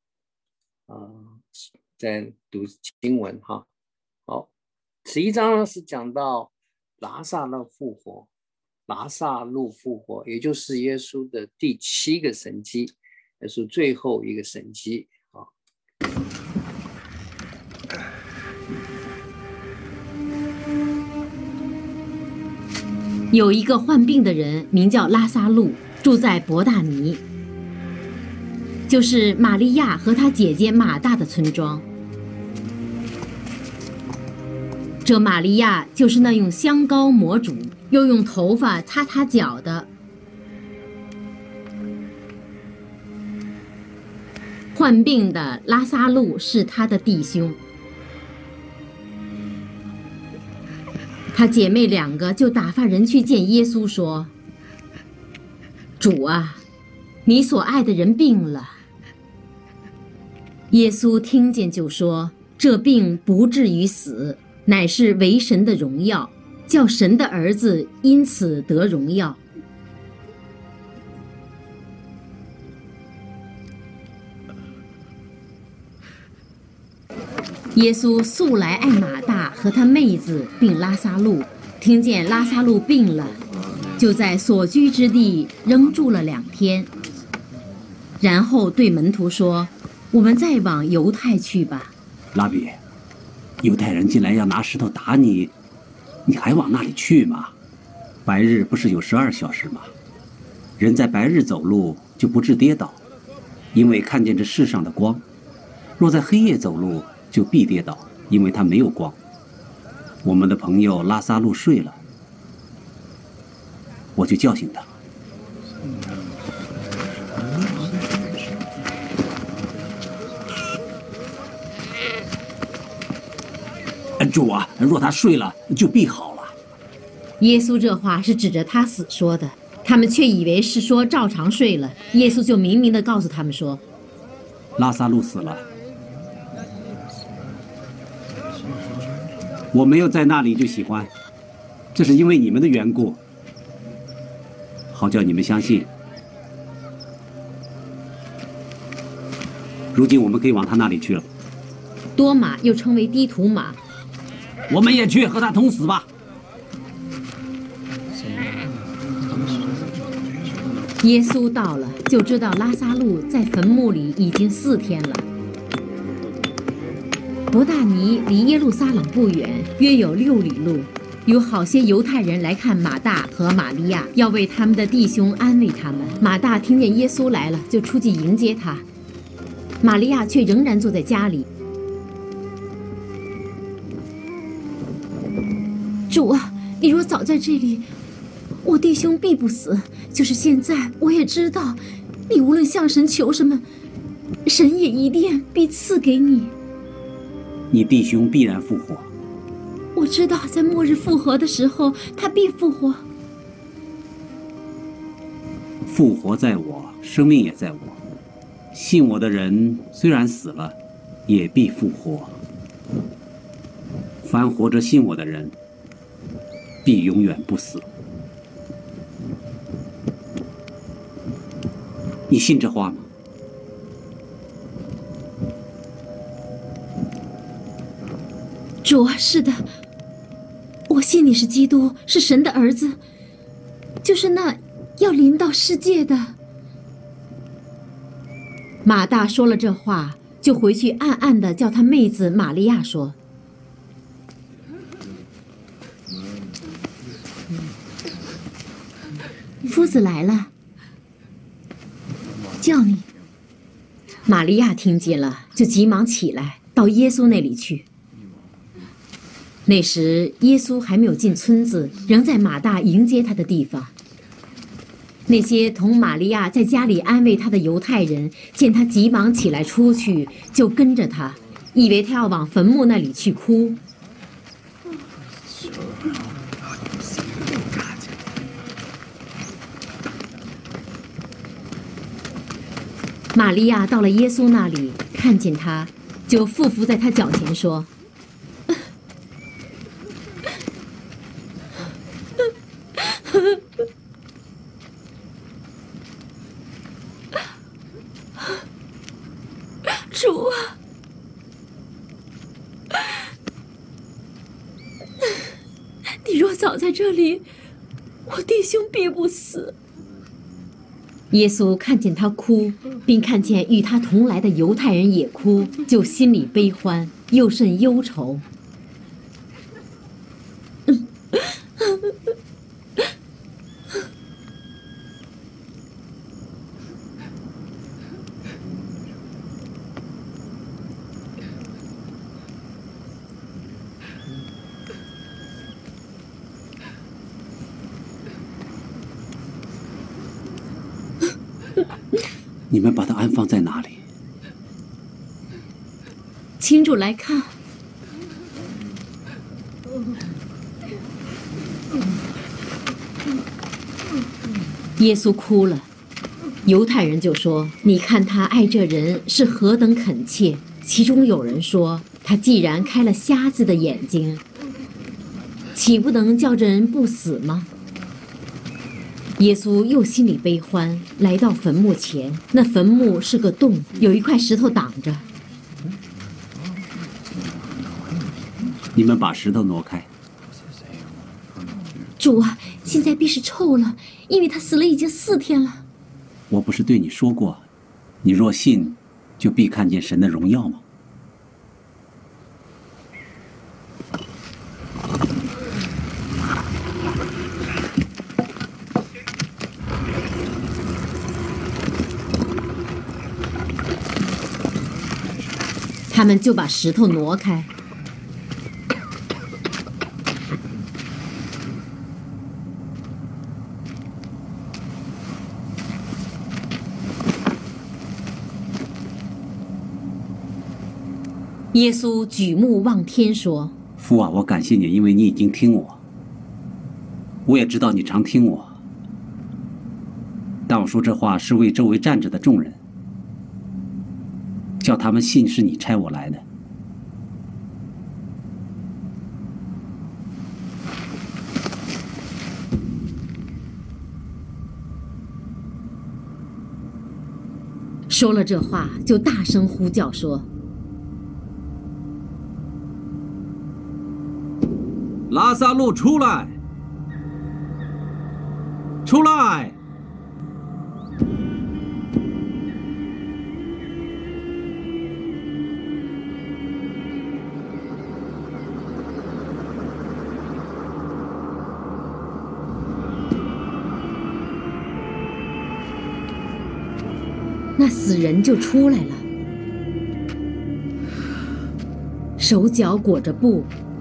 Speaker 1: 在读经文哈。好，11章呢是讲到拉撒路复活，也就是耶稣的第7个神迹，也是最后一个神迹啊。
Speaker 4: 有一个患病的人，名叫拉撒路，住在伯大尼，就是玛利亚和她姐姐马大的村庄。这玛利亚就是那用香膏抹主，又用头发擦他脚的。患病的拉撒路是他的弟兄，他姐妹2个就打发人去见耶稣，说：“主啊，你所爱的人病了。”耶稣听见就说：“这病不至于死，乃是为神的荣耀，叫神的儿子因此得荣耀。”耶稣素来爱马大和他妹子并拉撒路，听见拉撒路病了，就在所居之地仍住了2天，然后对门徒说：“我们再往犹太去吧。”
Speaker 3: 拉比，犹太人进来要拿石头打你，你还往那里去吗？白日不是有12小时吗？人在白日走路就不致跌倒，因为看见这世上的光；若在黑夜走路，就必跌倒，因为他没有光。我们的朋友拉撒路睡了，我就叫醒他。主啊，若他睡了，就必好了。
Speaker 4: 耶稣这话是指着他死说的，他们却以为是说照常睡了。耶稣就明明地告诉他们说：“
Speaker 3: 拉撒路死了，我没有在那里就喜欢，这是因为你们的缘故，好叫你们相信。如今我们可以往他那里去了。”
Speaker 4: 多马又称为低土马，
Speaker 3: 我们也去和他同死吧。
Speaker 4: 耶稣到了，就知道拉撒路在坟墓里已经4天了。伯大尼离耶路撒冷不远，约有6里路。有好些犹太人来看马大和玛利亚，要为他们的弟兄安慰他们。马大听见耶稣来了，就出去迎接他。玛利亚却仍然坐在家里。主啊，你若早在这里，我弟兄必不死。就是现在，我也知道，你无论向神求什么，神也一定必赐给你。
Speaker 3: 你弟兄必然复活。
Speaker 4: 我知道，在末日复活的时候，他必复活。
Speaker 3: 复活在我，生命也在我。信我的人虽然死了，也必复活。凡活着信我的人， 必永远不死。你信这话吗？
Speaker 4: 主啊，是的，我信你是基督，是神的儿子，就是那要临到世界的。马大说了这话，就回去暗暗地叫他妹子玛利亚说：“夫子来了，叫你。”玛利亚听见了，就急忙起来，到耶稣那里去。那时耶稣还没有进村子，仍在马大迎接他的地方。那些同玛利亚在家里安慰他的犹太人，见他急忙起来出去，就跟着他，以为他要往坟墓那里去哭。玛利亚到了耶稣那里，看见他，就俯伏在他脚前说：“主啊，你若早在这里，我弟兄必不死。”耶稣看见他哭，并看见与他同来的犹太人也哭，就心里悲欢，又甚忧愁。
Speaker 3: 你们把他安放在哪里？
Speaker 4: 请主来看。耶稣哭了，犹太人就说：“你看他爱这人是何等恳切。”其中有人说：“他既然开了瞎子的眼睛，岂不能叫这人不死吗？”耶稣又心里悲欢，来到坟墓前。那坟墓是个洞，有一块石头挡着。
Speaker 3: 你们把石头挪开。
Speaker 4: 主啊，现在必是臭了，因为他死了已经4天了。
Speaker 3: 我不是对你说过，你若信，就必看见神的荣耀吗？
Speaker 4: 他们就把石头挪开。耶稣举目望天说：“
Speaker 3: 父啊，我感谢你，因为你已经听我。我也知道你常听我，但我说这话是为周围站着的众人，叫他们信是你差我来的。”
Speaker 4: 说了这话，就大声呼叫说：“
Speaker 3: 拉撒路出来！出来！”
Speaker 4: 那死人就出来了，手脚裹着布，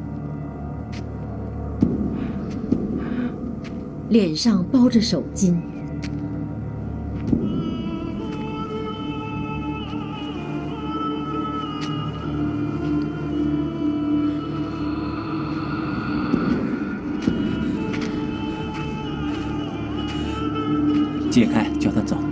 Speaker 4: 脸上包着手巾。
Speaker 3: 解开，叫他走。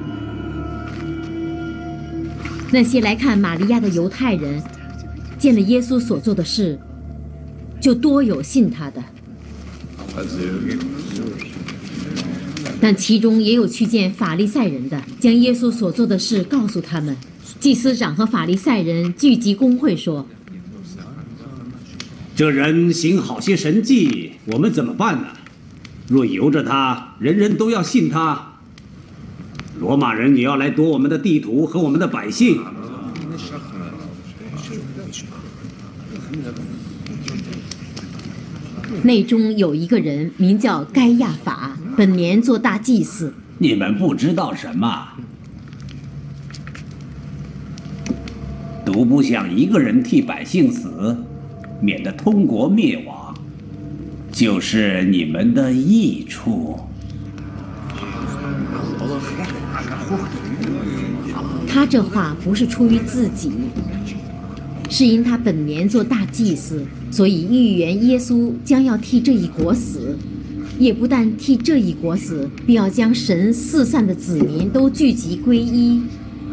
Speaker 4: 那些来看玛利亚的犹太人，见了耶稣所做的事，就多有信他的。 但其中也有去见法利赛人的，将耶稣所做的事告诉他们。祭司长和法利赛人聚集公会说：“
Speaker 3: 这人行好些神迹，我们怎么办呢？若由着他，人人都要信他。罗马人也要来夺我们的地图和我们的百姓。”
Speaker 4: 内中有一个人名叫该亚法，本年做大祭司。
Speaker 3: 你们不知道什么？独不想一个人替百姓死，免得通国灭亡，就是你们的益处。
Speaker 4: 他这话不是出于自己，是因他本年做大祭司，所以预言耶稣将要替这一国死，也不但替这一国死，必要将神四散的子民都聚集归一。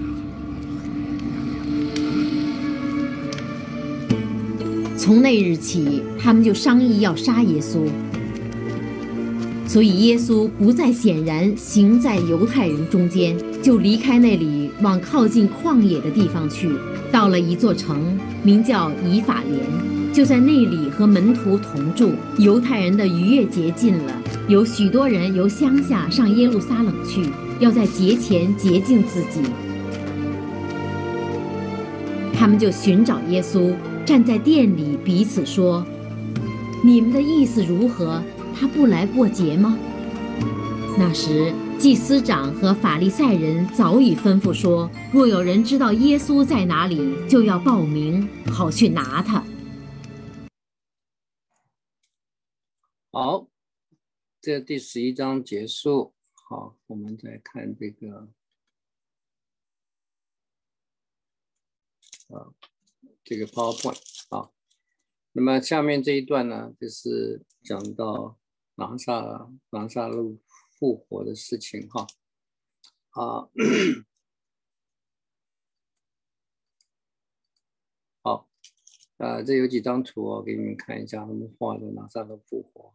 Speaker 4: 从那日起，他们就商议要杀耶稣，所以耶稣不再显然行在犹太人中间，就离开那里，往靠近旷野的地方去，到了一座城，名叫以法莲，就在那里和门徒同住。犹太人的逾越节近了，有许多人由乡下上耶路撒冷去，要在节前洁净自己。他们就寻找耶稣，站在店里彼此说：“你们的意思如何？他不来过节吗？”那时祭司长和法利赛人早已吩咐说，若有人知道耶稣在哪里，就要报名，好去拿他。
Speaker 1: 好，这第11章结束。好，我们再看这个这个 PowerPoint 啊。那么下面这一段呢，就是讲到拿撒路复活的事情哈。好，这有几张图我给你们看一下，他们画的拿撒路复活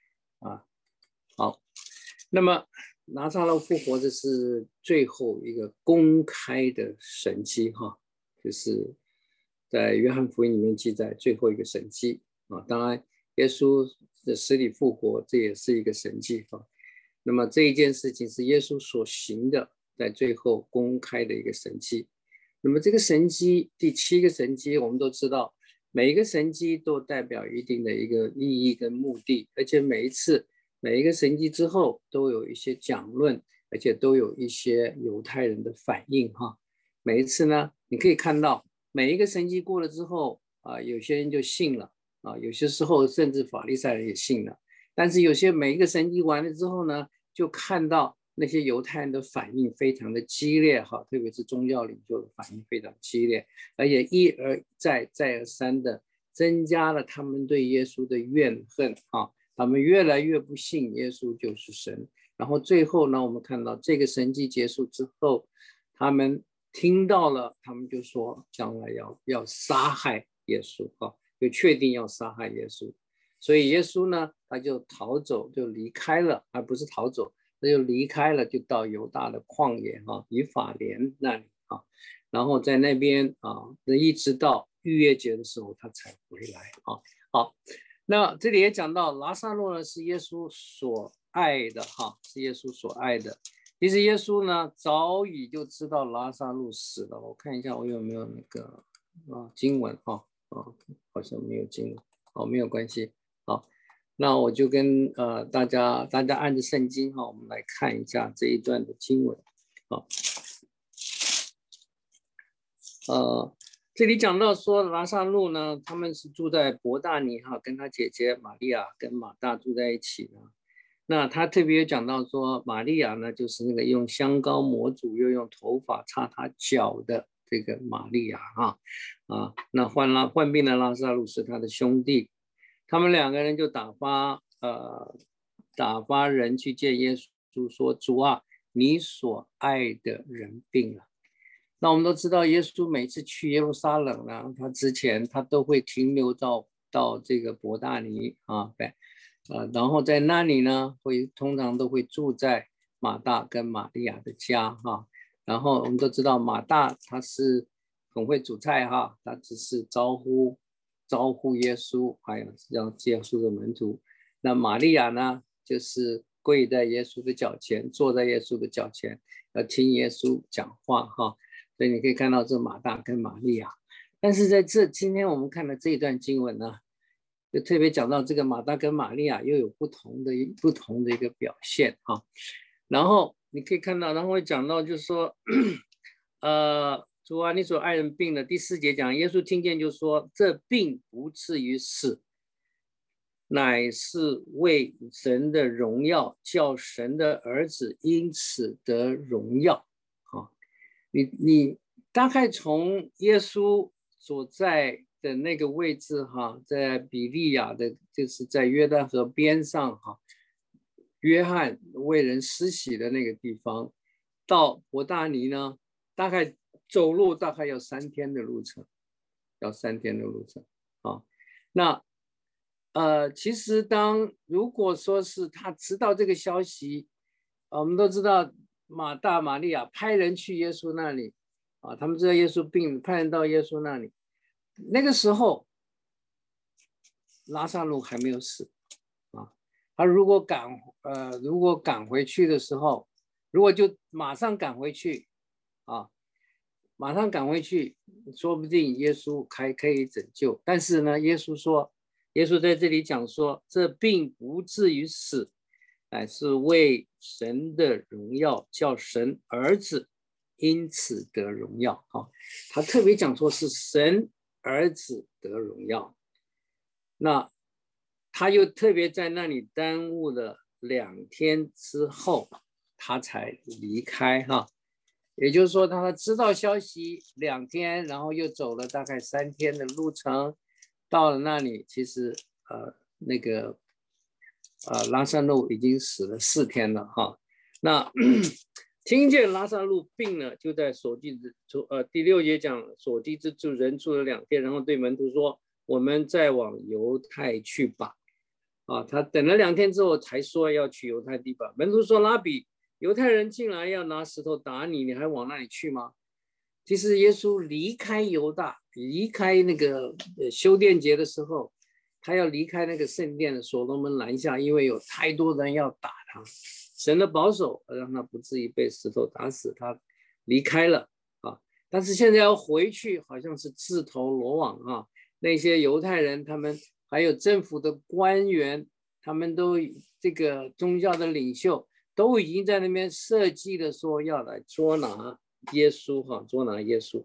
Speaker 1: 好，那么拿撒路复活这是最后一个公开的神迹哈，就是在约翰福音里面记载最后一个神迹啊。当然，耶稣的死里复活，这也是一个神迹哈。那么这一件事情是耶稣所行的，在最后公开的一个神迹。那么这个神迹，第7个神迹，我们都知道，每一个神迹都代表一定的一个意义跟目的，而且每一个神迹之后都有一些讲论，而且都有一些犹太人的反应哈。每一次呢，你可以看到每一个神迹过了之后有些人就信了有些时候甚至法利赛人也信了。但是每一个神迹完了之后呢，就看到那些犹太人的反应非常的激烈哈，特别是宗教领袖的反应非常激烈，而且一而再再而三的增加了他们对耶稣的怨恨他们越来越不信耶稣就是神。然后最后呢，我们看到这个神迹结束之后，他们听到了，他们就说将来要杀害耶稣就确定要杀害耶稣。所以耶稣呢，他就逃走，就离开了，而不是逃走，他就离开了，就到犹大的旷野以法莲那里然后在那边一直到逾越节的时候他才回来好，那这里也讲到拉撒路呢是耶稣所爱的是耶稣所爱的。其实耶稣呢早已就知道拉撒路死了。我看一下我有没有那个经文好像没有经文没有关系。好，那我就跟大家按着圣经我们来看一下这一段的经文这里讲到说拉撒路呢，他们是住在伯大尼跟他姐姐玛利亚跟马大住在一起的。那他特别讲到说，玛利亚呢就是那个用香膏抹主又用头发擦他脚的这个玛利亚那患病的拉撒路是他的兄弟。他们两个人就打发人去见耶稣说，主啊，你所爱的人病了。那我们都知道耶稣每次去耶路撒冷呢，他之前他都会停留到这个伯大尼然后在那里呢，通常都会住在马大跟玛利亚的家哈。然后我们都知道马大他是很会煮菜哈，他只是招呼耶稣，还有让耶稣的门徒。那玛利亚呢，就是跪在耶稣的脚前，坐在耶稣的脚前，要听耶稣讲话哈。所以你可以看到这马大跟玛利亚。但是在今天我们看的这一段经文呢，就特别讲到这个马大跟玛利亚又有不同的一个表现哈。然后你可以看到，然后会讲到就是说，主啊，你所爱人病了。第4节讲，耶稣听见就说，这病不至于死，乃是为神的荣耀，叫神的儿子因此得荣耀。你大概从耶稣所在的那个位置哈，在比利亚的，就是在约旦河边上哈，约翰为人施洗的那个地方，到伯大尼呢，大概走路大概要3天的路程，啊。那其实如果说是他知道这个消息，我们都知道马大、玛利亚派人去耶稣那里啊，他们知道耶稣病，派人到耶稣那里。那个时候，拉撒路还没有死啊。他如果赶回去的时候，如果就马上赶回去啊，说不定耶稣还可以拯救。但是呢，耶稣在这里讲说，这病不至于死，乃是为神的荣耀，叫神儿子因此得荣耀。他特别讲说是神儿子得荣耀。那他又特别在那里耽误了2天之后，他才离开哈。也就是说，他知道消息2天，然后又走了大概3天的路程，到了那里，其实拉撒路已经死了4天了哈。那听见拉撒路病了，就在第6节讲所地之处人住了2天，然后对门徒说，我们再往犹太去吧。他等了2天之后才说要去犹太地吧。门徒说，拉比，犹太人进来要拿石头打你，你还往那里去吗？其实耶稣离开犹大，离开那个修殿节的时候，他要离开那个圣殿的所罗门拦下，因为有太多人要打他，神的保守让他不至于被石头打死，他离开了啊。但是现在要回去，好像是自投罗网啊。那些犹太人，他们还有政府的官员，他们都这个宗教的领袖都已经在那边设计的说要来捉拿耶稣哈，捉拿耶稣。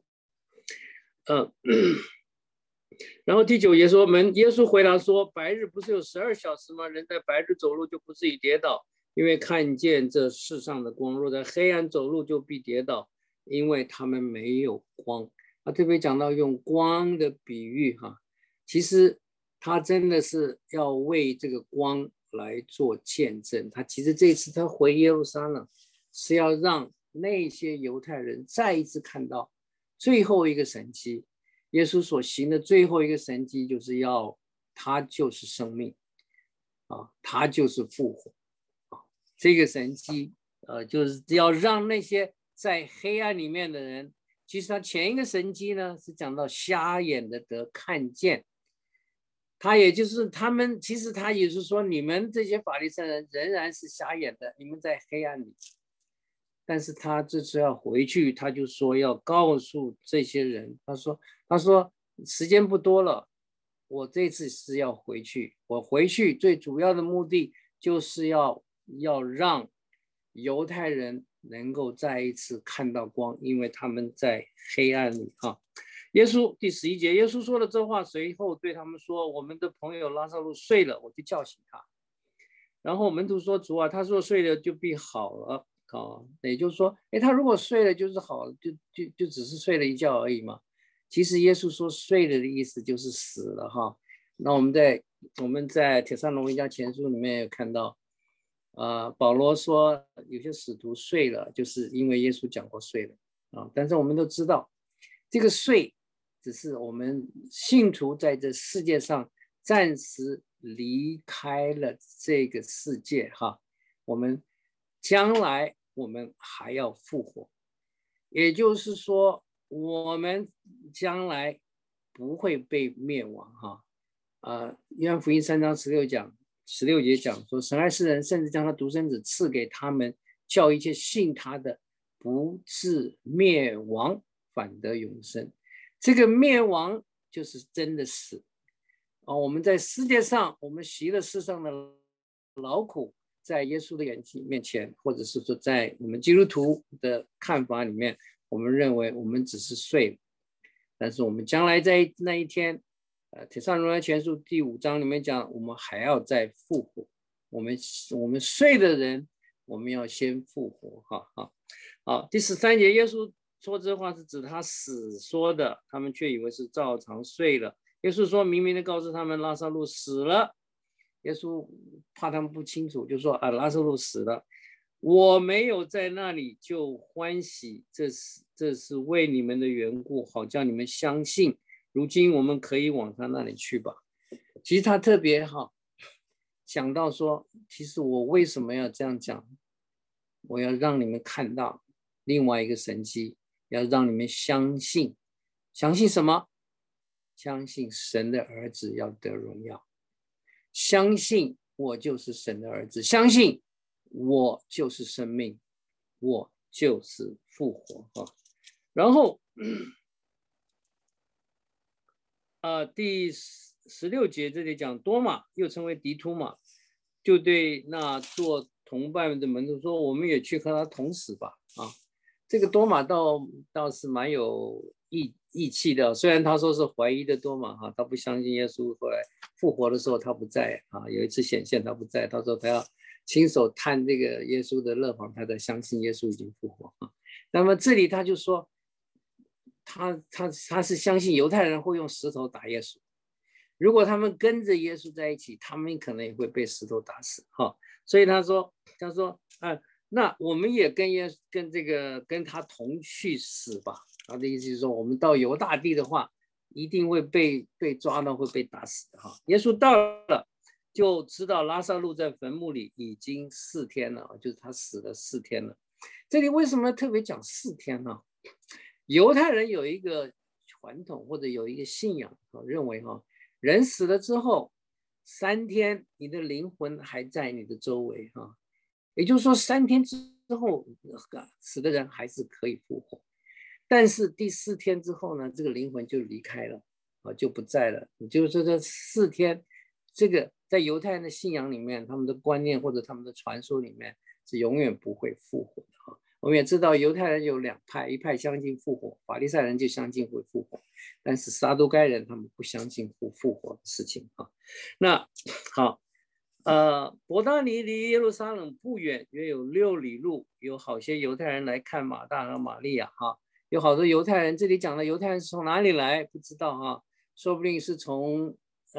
Speaker 1: 然后第9节说，耶稣回答说，白日不是有12小时吗？人在白日走路就不至于跌倒，因为看见这世上的光；若在黑暗走路就必跌倒，因为他们没有光。他特别讲到用光的比喻哈，其实他真的是要为这个光来做见证。他其实这次他回耶路撒冷是要让那些犹太人再一次看到最后一个神迹，耶稣所行的最后一个神迹，就是他就是生命啊，他就是复活啊。这个神迹就是要让那些在黑暗里面的人，其实他前一个神迹呢是讲到瞎眼的得看见，他也就是他们，其实他也是说，你们这些法利赛人仍然是瞎眼的，你们在黑暗里。但是他这次要回去，他就说要告诉这些人，他说时间不多了，我这次是要回去，我回去最主要的目的就是要让犹太人能够再一次看到光，因为他们在黑暗里哈。耶稣第11节，耶稣说了这话，随后对他们说，我们的朋友拉撒路睡了，我就叫醒他。然后门徒说，主啊，他说睡了就必好了啊。也就是说，他如果睡了就是好了，就只是睡了一觉而已嘛。其实耶稣说睡了的意思就是死了哈。那我们在帖撒罗尼迦前书里面有看到，保罗说有些使徒睡了，就是因为耶稣讲过睡了啊。但是我们都知道，这个睡只是我们信徒在这世界上暂时离开了这个世界哈，我们将来我们还要复活，也就是说我们将来不会被灭亡哈。约翰福音3章16节讲说，神爱世人，甚至将他独生子赐给他们，叫一切信他的不至灭亡，反得永生。这个灭亡就是真的死我们在世界上，我们习了世上的劳苦，在耶稣的面前，或者是说在我们基督徒的看法里面，我们认为我们只是睡了，但是我们将来在那一天帖撒罗尼迦前书第5章里面讲，我们还要再复活。我们睡的人，我们要先复活。好，第13节，耶稣说这话是指他死说的，他们却以为是照常睡了。耶稣说明明的告诉他们，拉撒路死了。耶稣怕他们不清楚，就说拉撒路死了，我没有在那里就欢喜，这是为你们的缘故，好叫你们相信。如今我们可以往他那里去吧。其实他特别讲到说，其实我为什么要这样讲，我要让你们看到另外一个神迹，要让你们相信。相信什么？相信神的儿子要得荣耀，相信我就是神的儿子，相信我就是生命，我就是复活然后第16节这里讲，多马又称为迪图马，就对那做同伴的门徒说，我们也去和他同死吧。这个多马倒是蛮有义气的，虽然他说是怀疑的多马他不相信耶稣，后来复活的时候他不在有一次显现他不在，他说他要亲手探这个耶稣的肋旁，他才相信耶稣已经复活那么这里他就说他是相信犹太人会用石头打耶稣，如果他们跟着耶稣在一起，他们可能也会被石头打死所以他说那我们也跟他同去死吧。他的意思是说，我们到犹大地的话，一定会被抓到，会被打死的耶稣到了，就知道拉撒路在坟墓里已经4天了，就是他死了4天了。这里为什么特别讲4天呢？犹太人有一个传统或者有一个信仰认为人死了之后3天，你的灵魂还在你的周围也就是说3天之后死的人还是可以复活，但是第4天之后呢，这个灵魂就离开了就不在了。也就是说这4天，这个在犹太人的信仰里面，他们的观念或者他们的传说里面是永远不会复活的我们也知道犹太人有2派，一派相信复活，法利赛人就相信会复活，但是撒都该人他们不相信复活的事情那好伯大尼离耶路撒冷不远，约有6里路，有好些犹太人来看马大和玛利亚有好多犹太人，这里讲的犹太人是从哪里来不知道说不定是从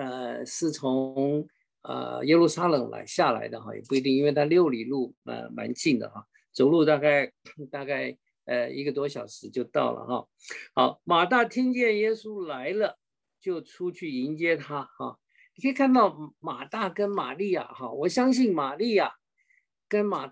Speaker 1: 耶路撒冷下来的也不一定，因为它6里路蛮近的走路大概1个多小时就到了好，马大听见耶稣来了，就出去迎接他你可以看到马大跟玛利亚我相信玛利亚跟玛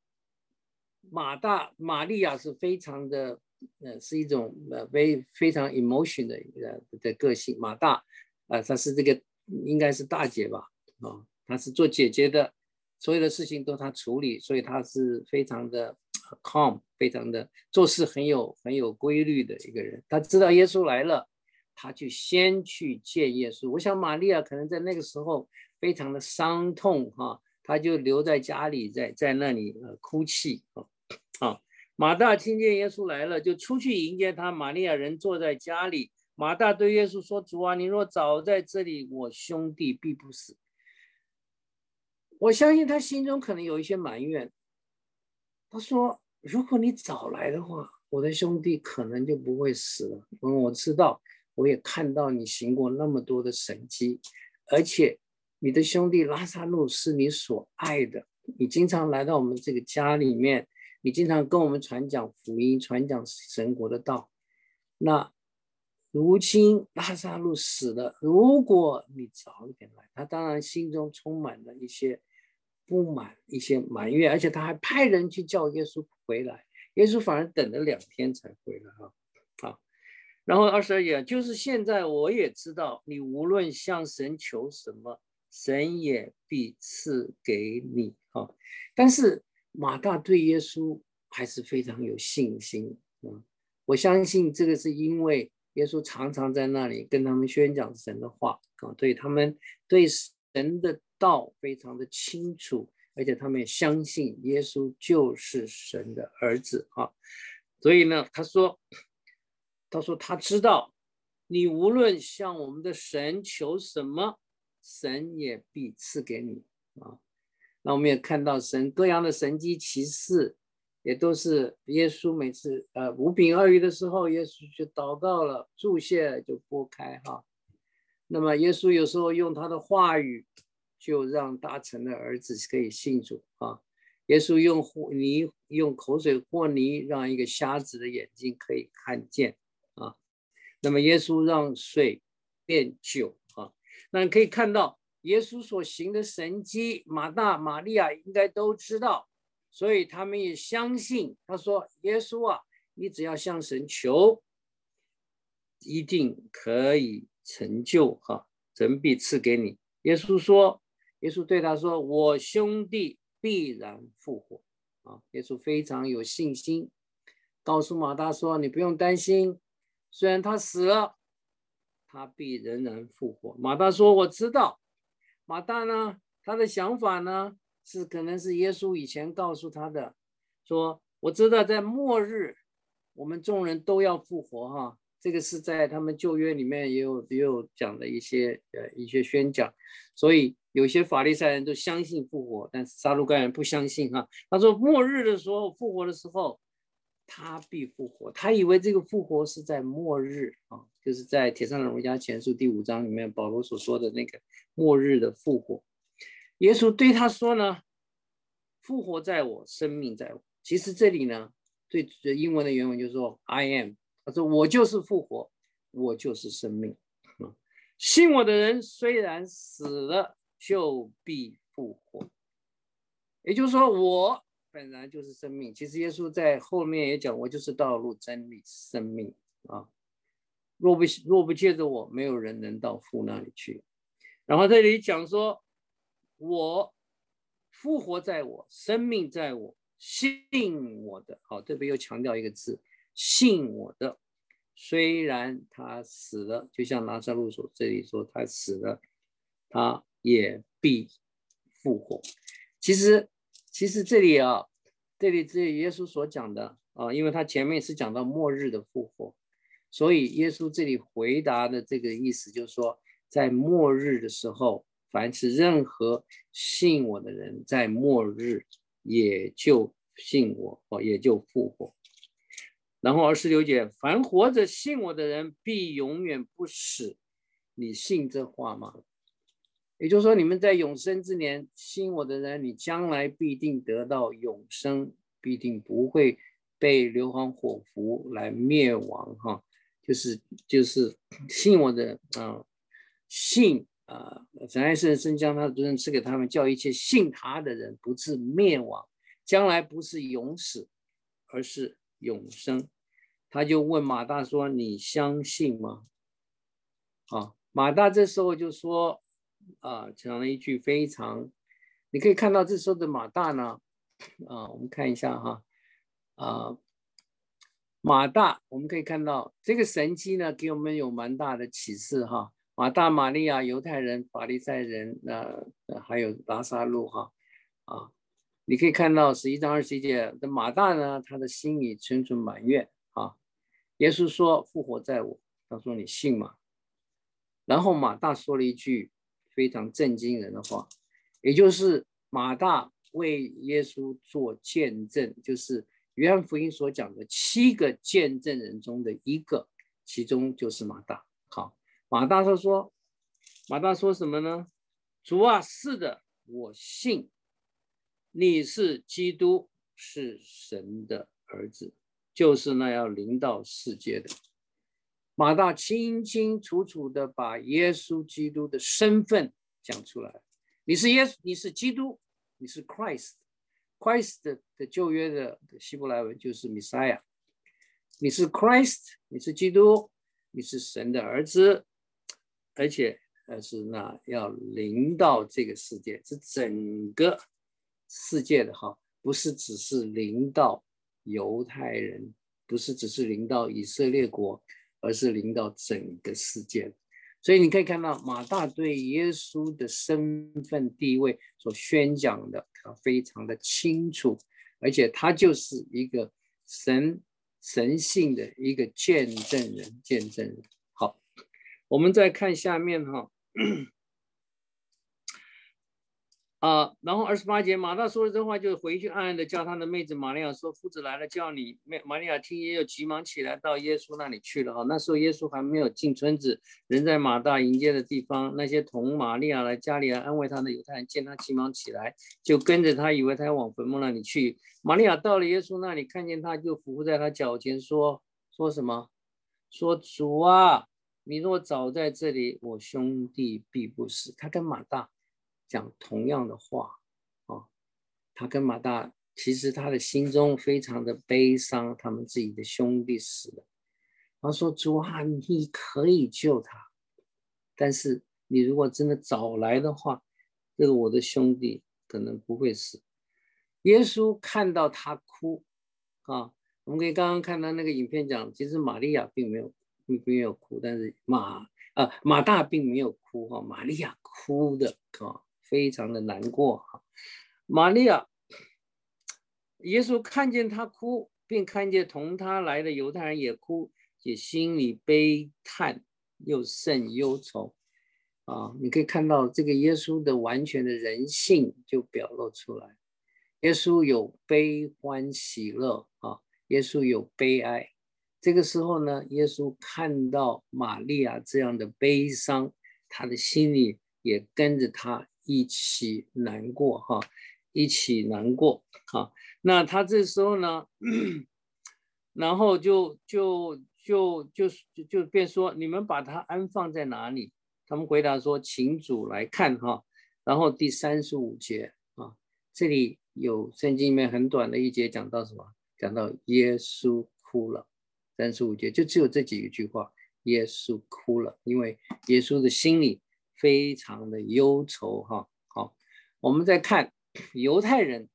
Speaker 1: 利亚是非常的是一种非常 emotion 的个性。马大她是这个应该是大姐吧她是做姐姐的，所有的事情都她处理，所以她是非常的 calm， 非常的做事很有规律的一个人。她知道耶稣来了，他就先去见耶稣。我想玛利亚可能在那个时候非常的伤痛他就留在家里，在那里哭泣马大听见耶稣来了，就出去迎接他。玛利亚人坐在家里。马大对耶稣说：“主啊，你若早在这里，我兄弟必不死。”我相信他心中可能有一些埋怨。他说：“如果你早来的话，我的兄弟可能就不会死了。因为我知道，我也看到你行过那么多的神迹，而且你的兄弟拉撒路是你所爱的，你经常来到我们这个家里面，你经常跟我们传讲福音，传讲神国的道。那如今拉撒路死了，如果你早一点来。他当然心中充满了一些不满，一些埋怨，而且他还派人去叫耶稣回来，耶稣反而等了2天才回来好，然后22节，就是现在我也知道，你无论向神求什么，神也必赐给你但是马大对耶稣还是非常有信心我相信这个是因为耶稣常常在那里跟他们宣讲神的话对他们对神的道非常的清楚，而且他们也相信耶稣就是神的儿子所以呢，他说他知道你无论向我们的神求什么，神也必赐给你那我们也看到神各样的神迹奇事，也都是耶稣每次5饼2鱼的时候，耶稣就祷告了，注谢就拨开那么耶稣有时候用他的话语，就让大臣的儿子可以信主耶稣用口水和泥，让一个瞎子的眼睛可以看见那么耶稣让水变酒那你可以看到耶稣所行的神迹，马大、玛利亚应该都知道，所以他们也相信。他说：“耶稣你只要向神求，一定可以成就神必赐给你。”耶稣对他说：“我兄弟必然复活耶稣非常有信心，告诉马大说：“你不用担心，虽然他死了，他必仍然复活。”马大说：“我知道。”马大呢，他的想法呢，可能是耶稣以前告诉他的，说我知道在末日，我们众人都要复活这个是在他们旧约里面也有讲的一些宣讲，所以有些法利赛人都相信复活，但是撒都该人不相信他说末日的时候，复活的时候，他必复活。他以为这个复活是在末日就是在帖撒罗尼迦前书第5章里面保罗所说的那个末日的复活。耶稣对他说呢，复活在我，生命在我。其实这里呢，对英文的原文就是说 I am， 他说我就是复活，我就是生命信我的人虽然死了，就必复活。也就是说我本来就是生命。其实耶稣在后面也讲，我就是道路、真理、生命若不借着我，没有人能到父那里去。然后这里讲说，我复活在我，生命在我，信我的这边又强调一个字，信我的，虽然他死了，就像拿撒路所这里说他死了，他也必复活。其实这里耶稣所讲的因为他前面是讲到末日的复活，所以耶稣这里回答的这个意思就是说，在末日的时候，凡是任何信我的人，在末日也就信我也就复活。然后26节，凡活着信我的人必永远不死。你信这话吗？也就是说，你们在永生之年信我的人，你将来必定得到永生，必定不会被硫磺火湖来灭亡就是信我的信神爱世人生将他的独生赐给他们，叫一切信他的人不至灭亡，将来不是永死，而是永生。他就问马大说：“你相信吗？”马大这时候就说讲了一句非常，你可以看到这时候的马大呢我们看一下马大我们可以看到这个神迹呢，给我们有蛮大的启示马大、玛利亚、犹太人、法利赛人还有拉撒路你可以看到11章21节的马大呢，他的心里存埋怨耶稣说复活在我，他说你信吗？然后马大说了一句非常震惊人的话，也就是马大为耶稣做见证，就是约翰福音所讲的7个见证人中的一个，其中就是马大。马大说什么呢？主啊，是的，我信你是基督，是神的儿子，就是那要临到世界的。 马大清清楚楚的把耶稣基督的身份讲出来。你是耶稣，你是基督，你是 Christ 的旧约的希伯来文就是 Messiah。你是 Christ， 你是基督，你是神的儿子，而且是要临到这个世界，是整个世界的哈，不是只是临到犹太人，不是只是临到以色列国，而是临到整个世界。所以你可以看到马大对耶稣的身份地位所宣讲的，他非常的清楚，而且他就是一个神性的一个见证人。好，我们再看下面哈。然后28节，马大说了这话，就回去暗暗的叫他的妹子玛利亚说：“夫子来了，叫你。”玛利亚听也有急忙起来到耶稣那里去了。那时候耶稣还没有进村子，人在马大迎接的地方。那些同玛利亚来家里来安慰他的犹太人，见他急忙起来，就跟着他，以为他要往坟墓那里去。玛利亚到了耶稣那里，看见他，就俯伏在他脚前说什么？说主啊，你若早在这里，我兄弟必不死。他跟马大讲同样的话他跟马大其实他的心中非常的悲伤，他们自己的兄弟死了。他说：“主啊，你可以救他，但是你如果真的早来的话，这个我的兄弟可能不会死。”耶稣看到他哭我们可以刚刚看到那个影片讲，其实玛利亚并没有哭，但是马大并没有哭玛利亚哭的非常的难过玛利亚，耶稣看见他哭，并看见同他来的犹太人也哭，也心里悲叹又甚忧愁你可以看到这个耶稣的完全的人性就表露出来。耶稣有悲欢喜乐耶稣有悲哀。这个时候呢，耶稣看到玛利亚这样的悲伤，他的心里也跟着他一起难过一起难过那他这时候呢然后就便说：“你们把他安放在哪里？”他们回答说：“请主来看然后第35节这里有圣经里面很短的一节讲到什么？讲到耶稣哭了。35节就只有这几句话，耶稣哭了，因为耶稣的心里非常的忧愁好，我们再看犹太人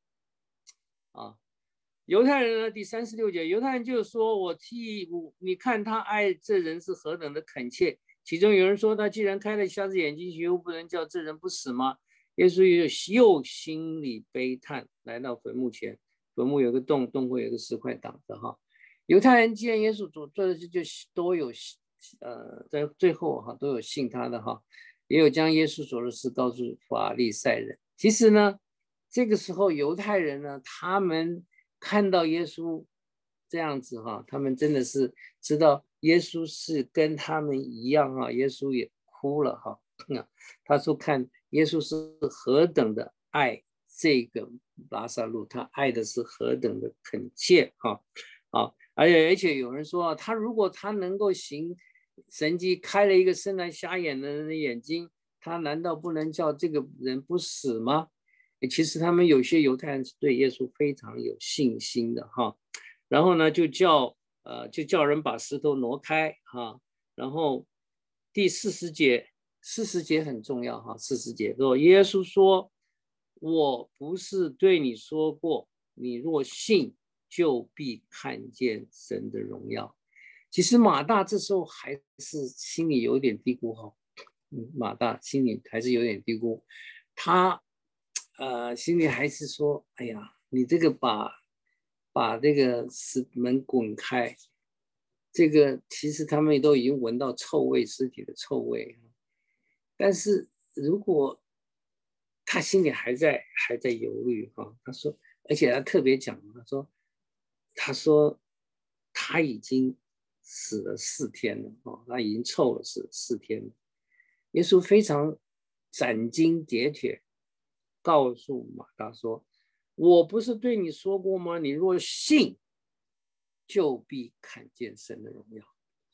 Speaker 1: 犹太人呢，第36节，犹太人就说：“你看他爱这人是何等的恳切。”其中有人说：“他既然开了瞎子眼睛，又不能叫这人不死吗？”耶稣又心里悲叹，来到坟墓前，坟墓有个洞，洞会有个石块挡着犹太人既然耶稣做的就都有在最后都有信他的也有将耶稣所的事告诉法利赛人。其实呢，这个时候犹太人呢，他们看到耶稣这样子他们真的是知道耶稣是跟他们一样耶稣也哭了他说看耶稣是何等的爱这个拉撒路，他爱的是何等的恳切而且有人说他如果他能够行神迹，开了一个生来瞎眼的人的眼睛，他难道不能叫这个人不死吗？其实他们有些犹太人是对耶稣非常有信心的然后呢就叫人把石头挪开然后第40节很重要40节说耶稣说：“我不是对你说过，你若信，就必看见神的荣耀。”其实马大这时候还是心里有点嘀咕马大心里还是有点嘀咕，他心里还是说：“哎呀，你这个把这个石门滚开，这个其实他们都已经闻到臭味，尸体的臭味。但是如果他心里还在犹豫他说，而且他特别讲，他说他已经死了4天了他已经臭了4天了。耶稣非常斩钉截铁告诉马大说：“我不是对你说过吗？你若信，就必看见神的荣耀。”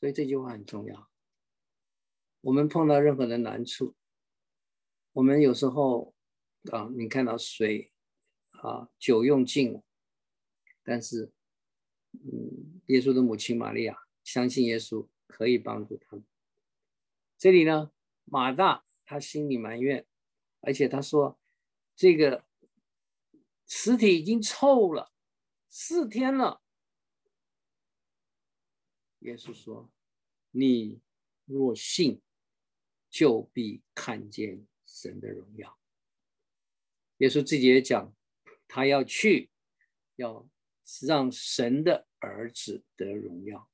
Speaker 1: 所以这句话很重要。我们碰到任何的难处，我们有时候你看到水酒用尽了，但是耶稣的母亲玛利亚相信耶稣可以帮助他们。这里呢，马大他心里埋怨，而且他说这个尸体已经臭了4天了。耶稣说，你若信，就必看见神的荣耀。耶稣自己也讲，他要去，要让神的儿子得荣耀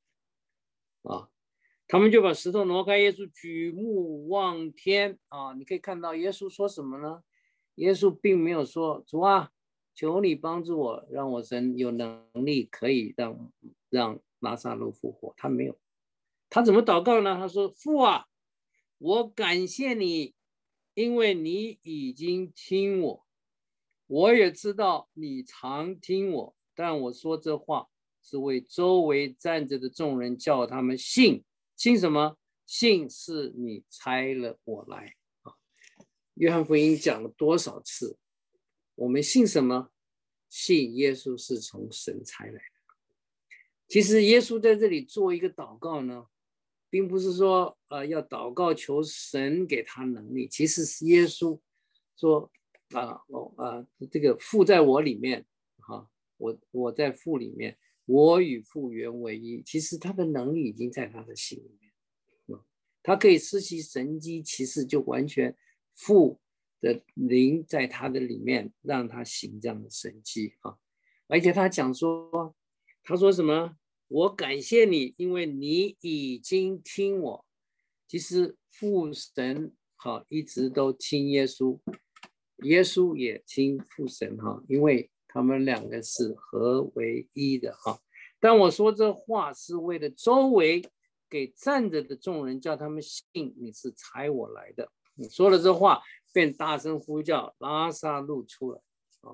Speaker 1: 他们就把石头挪开，耶稣举目望天你可以看到耶稣说什么呢？耶稣并没有说，主啊，求你帮助我，让我神有能力可以让拉撒路复活。他没有。他怎么祷告呢？他说，父啊，我感谢你，因为你已经听我，我也知道你常听我，但我说这话是为周围站着的众人，叫他们信。信什么？信是你差了我来约翰福音讲了多少次？我们信什么？信耶稣是从神差来的。其实耶稣在这里做一个祷告呢，并不是说要祷告求神给他能力，其实是耶稣说这个父在我里面我在父里面，我与父原为一。其实他的能力已经在他的心里面他可以施行神迹奇事，就完全父的灵在他的里面，让他行这样的神迹而且他讲说，他说什么？我感谢你，因为你已经听我。其实父神一直都听耶稣，耶稣也听父神因为他们两个是合为一的但我说这话是为了周围给站着的众人，叫他们信你是差我来的。你说了这话，便大声呼叫拉撒路出来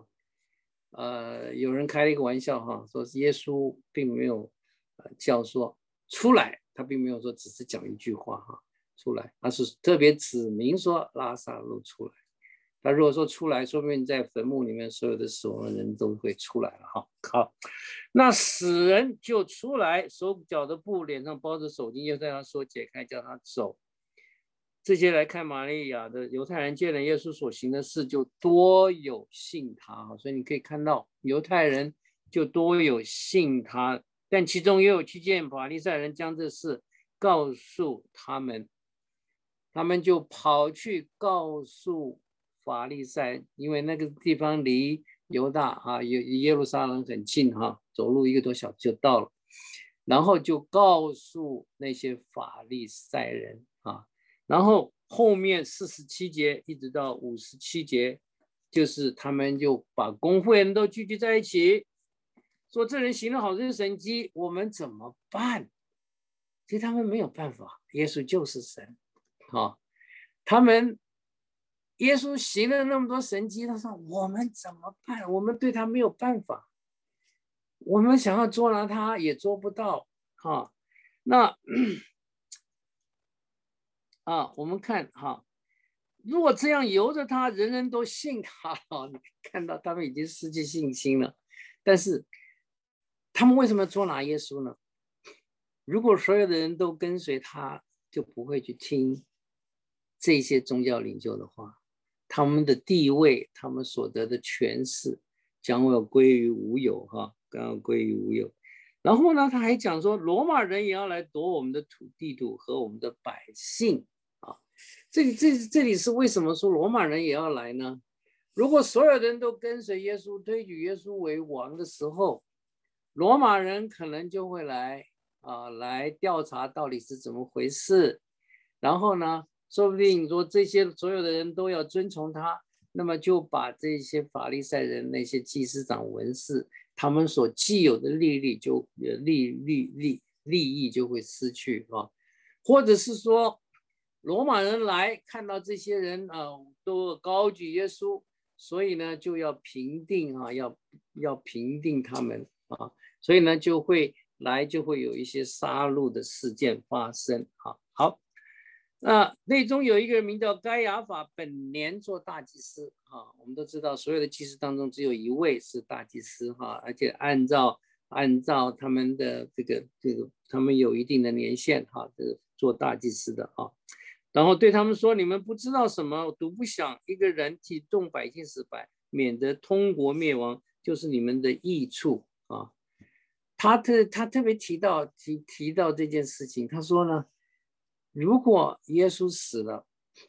Speaker 1: 有人开了一个玩笑说耶稣并没有叫说出来，他并没有说只是讲一句话出来，他是特别指明说拉撒路出来。他如果说出来，说明在坟墓里面所有的死亡的人都会出来了好，那死人就出来，手脚的布，脸上包着手巾，又在他手解开，叫他走。这些来看玛利亚的犹太人见了耶稣所行的事，就多有信他所以你可以看到犹太人就多有信他，但其中也有去见法利赛人，将这事告诉他们，他们就跑去告诉法利赛，因为那个地方离犹大耶路撒冷很近走路1个多小时就到了，然后就告诉那些法利赛人然后后面47节一直到57节，就是他们就把公会人都聚集在一起，说这人行了好些神迹，我们怎么办？其实他们没有办法，耶稣就是神他们耶稣行了那么多神迹，他说我们怎么办？我们对他没有办法，我们想要捉拿他也捉不到那我们看如果这样由着他，人人都信他你看到他们已经失去信心了。但是他们为什么捉拿耶稣呢？如果所有的人都跟随他，就不会去听这些宗教领袖的话，他们的地位，他们所得的权势将要归于无有将要归于无有。然后呢，他还讲说罗马人也要来夺我们的地土和我们的百姓这里是为什么说罗马人也要来呢？如果所有人都跟随耶稣，推举耶稣为王的时候，罗马人可能就会来调查到底是怎么回事。然后呢，说不定说这些所有的人都要遵从他，那么就把这些法利赛人那些祭司长文士他们所既有的利益就会失去或者是说罗马人来看到这些人都高举耶稣，所以呢就要平定要平定他们所以呢就会来就会有一些杀戮的事件发生。好，那内中有一个人名叫该亚法，本年做大祭司。我们都知道，所有的祭司当中只有一位是大祭司，而且按照他们的这个他们有一定的年限，这个做大祭司的。然后对他们说，你们不知道什么，独不想一个人替众百姓死白，免得通国灭亡，就是你们的益处。他特别提到这件事情，他说呢，如果耶稣死了，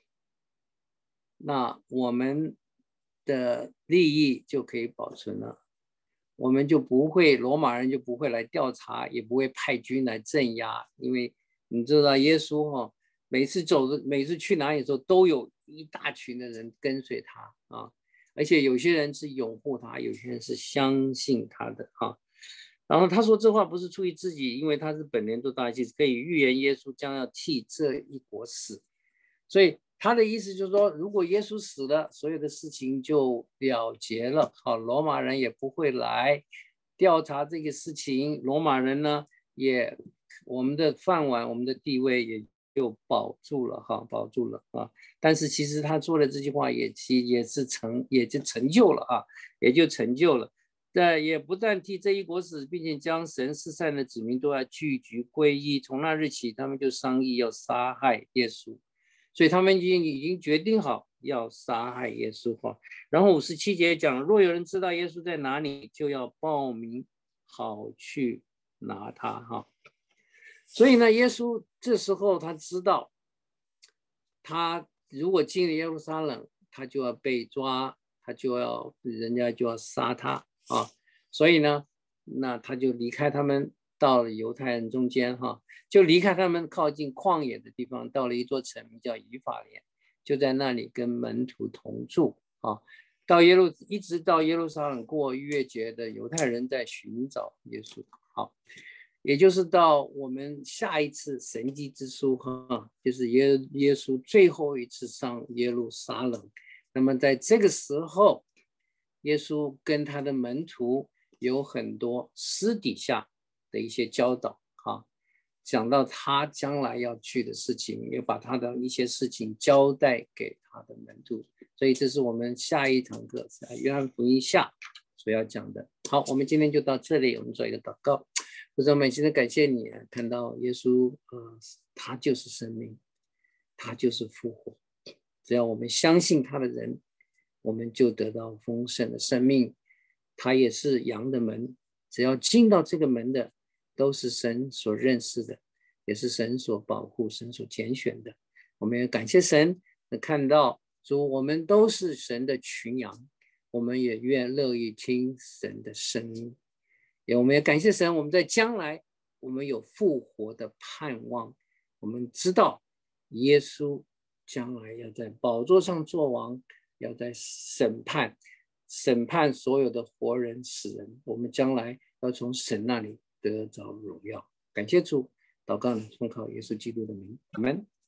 Speaker 1: 那我们的利益就可以保存了，我们就不会，罗马人就不会来调查，也不会派军来镇压，因为你知道耶稣每次去哪里的时候，都有一大群的人跟随他而且有些人是拥护他，有些人是相信他的然后他说这话不是出于自己，因为他是本年做大祭司，可以预言耶稣将要替这一国死。所以他的意思就是说，如果耶稣死了，所有的事情就了结了。罗马人也不会来调查这个事情。罗马人呢，我们的饭碗、我们的地位也就保住了但是其实他说的这句话也就成就了也就成就了。但也不但替这一国死，并且将神施散的子民都要聚集归一。从那日起，他们就商议要杀害耶稣，所以他们已经决定好要杀害耶稣。然后57节讲，若有人知道耶稣在哪里，就要报名，好去拿他。所以呢，耶稣这时候他知道，他如果进了耶路撒冷，他就要被抓，人家就要杀他。所以呢，那他就离开他们，到了犹太人中间就离开他们，靠近旷野的地方，到了一座城名叫以法莲，就在那里跟门徒同住一直到耶路撒冷过逾越节的犹太人在寻找耶稣。也就是到我们下一次神迹之书就是耶稣最后一次上耶路撒冷。那么在这个时候，耶稣跟他的门徒有很多私底下的一些教导讲到他将来要去的事情，也把他的一些事情交代给他的门徒。所以这是我们下一堂课约翰福音下所要讲的。好，我们今天就到这里，我们做一个祷告。主我们现在感谢你看到耶稣他就是生命，他就是复活，只要我们相信他的人，我们就得到丰盛的生命。他也是羊的门，只要进到这个门的，都是神所认识的，也是神所保护、神所拣选的。我们也感谢神，看到主，我们都是神的群羊，我们也愿乐意听神的声音。我们也感谢神，我们在将来我们有复活的盼望。我们知道耶稣将来要在宝座上做王，要在审判所有的活人死人，我们将来要从神那里得着荣耀。感谢主，祷告奉靠耶稣基督的名，阿们。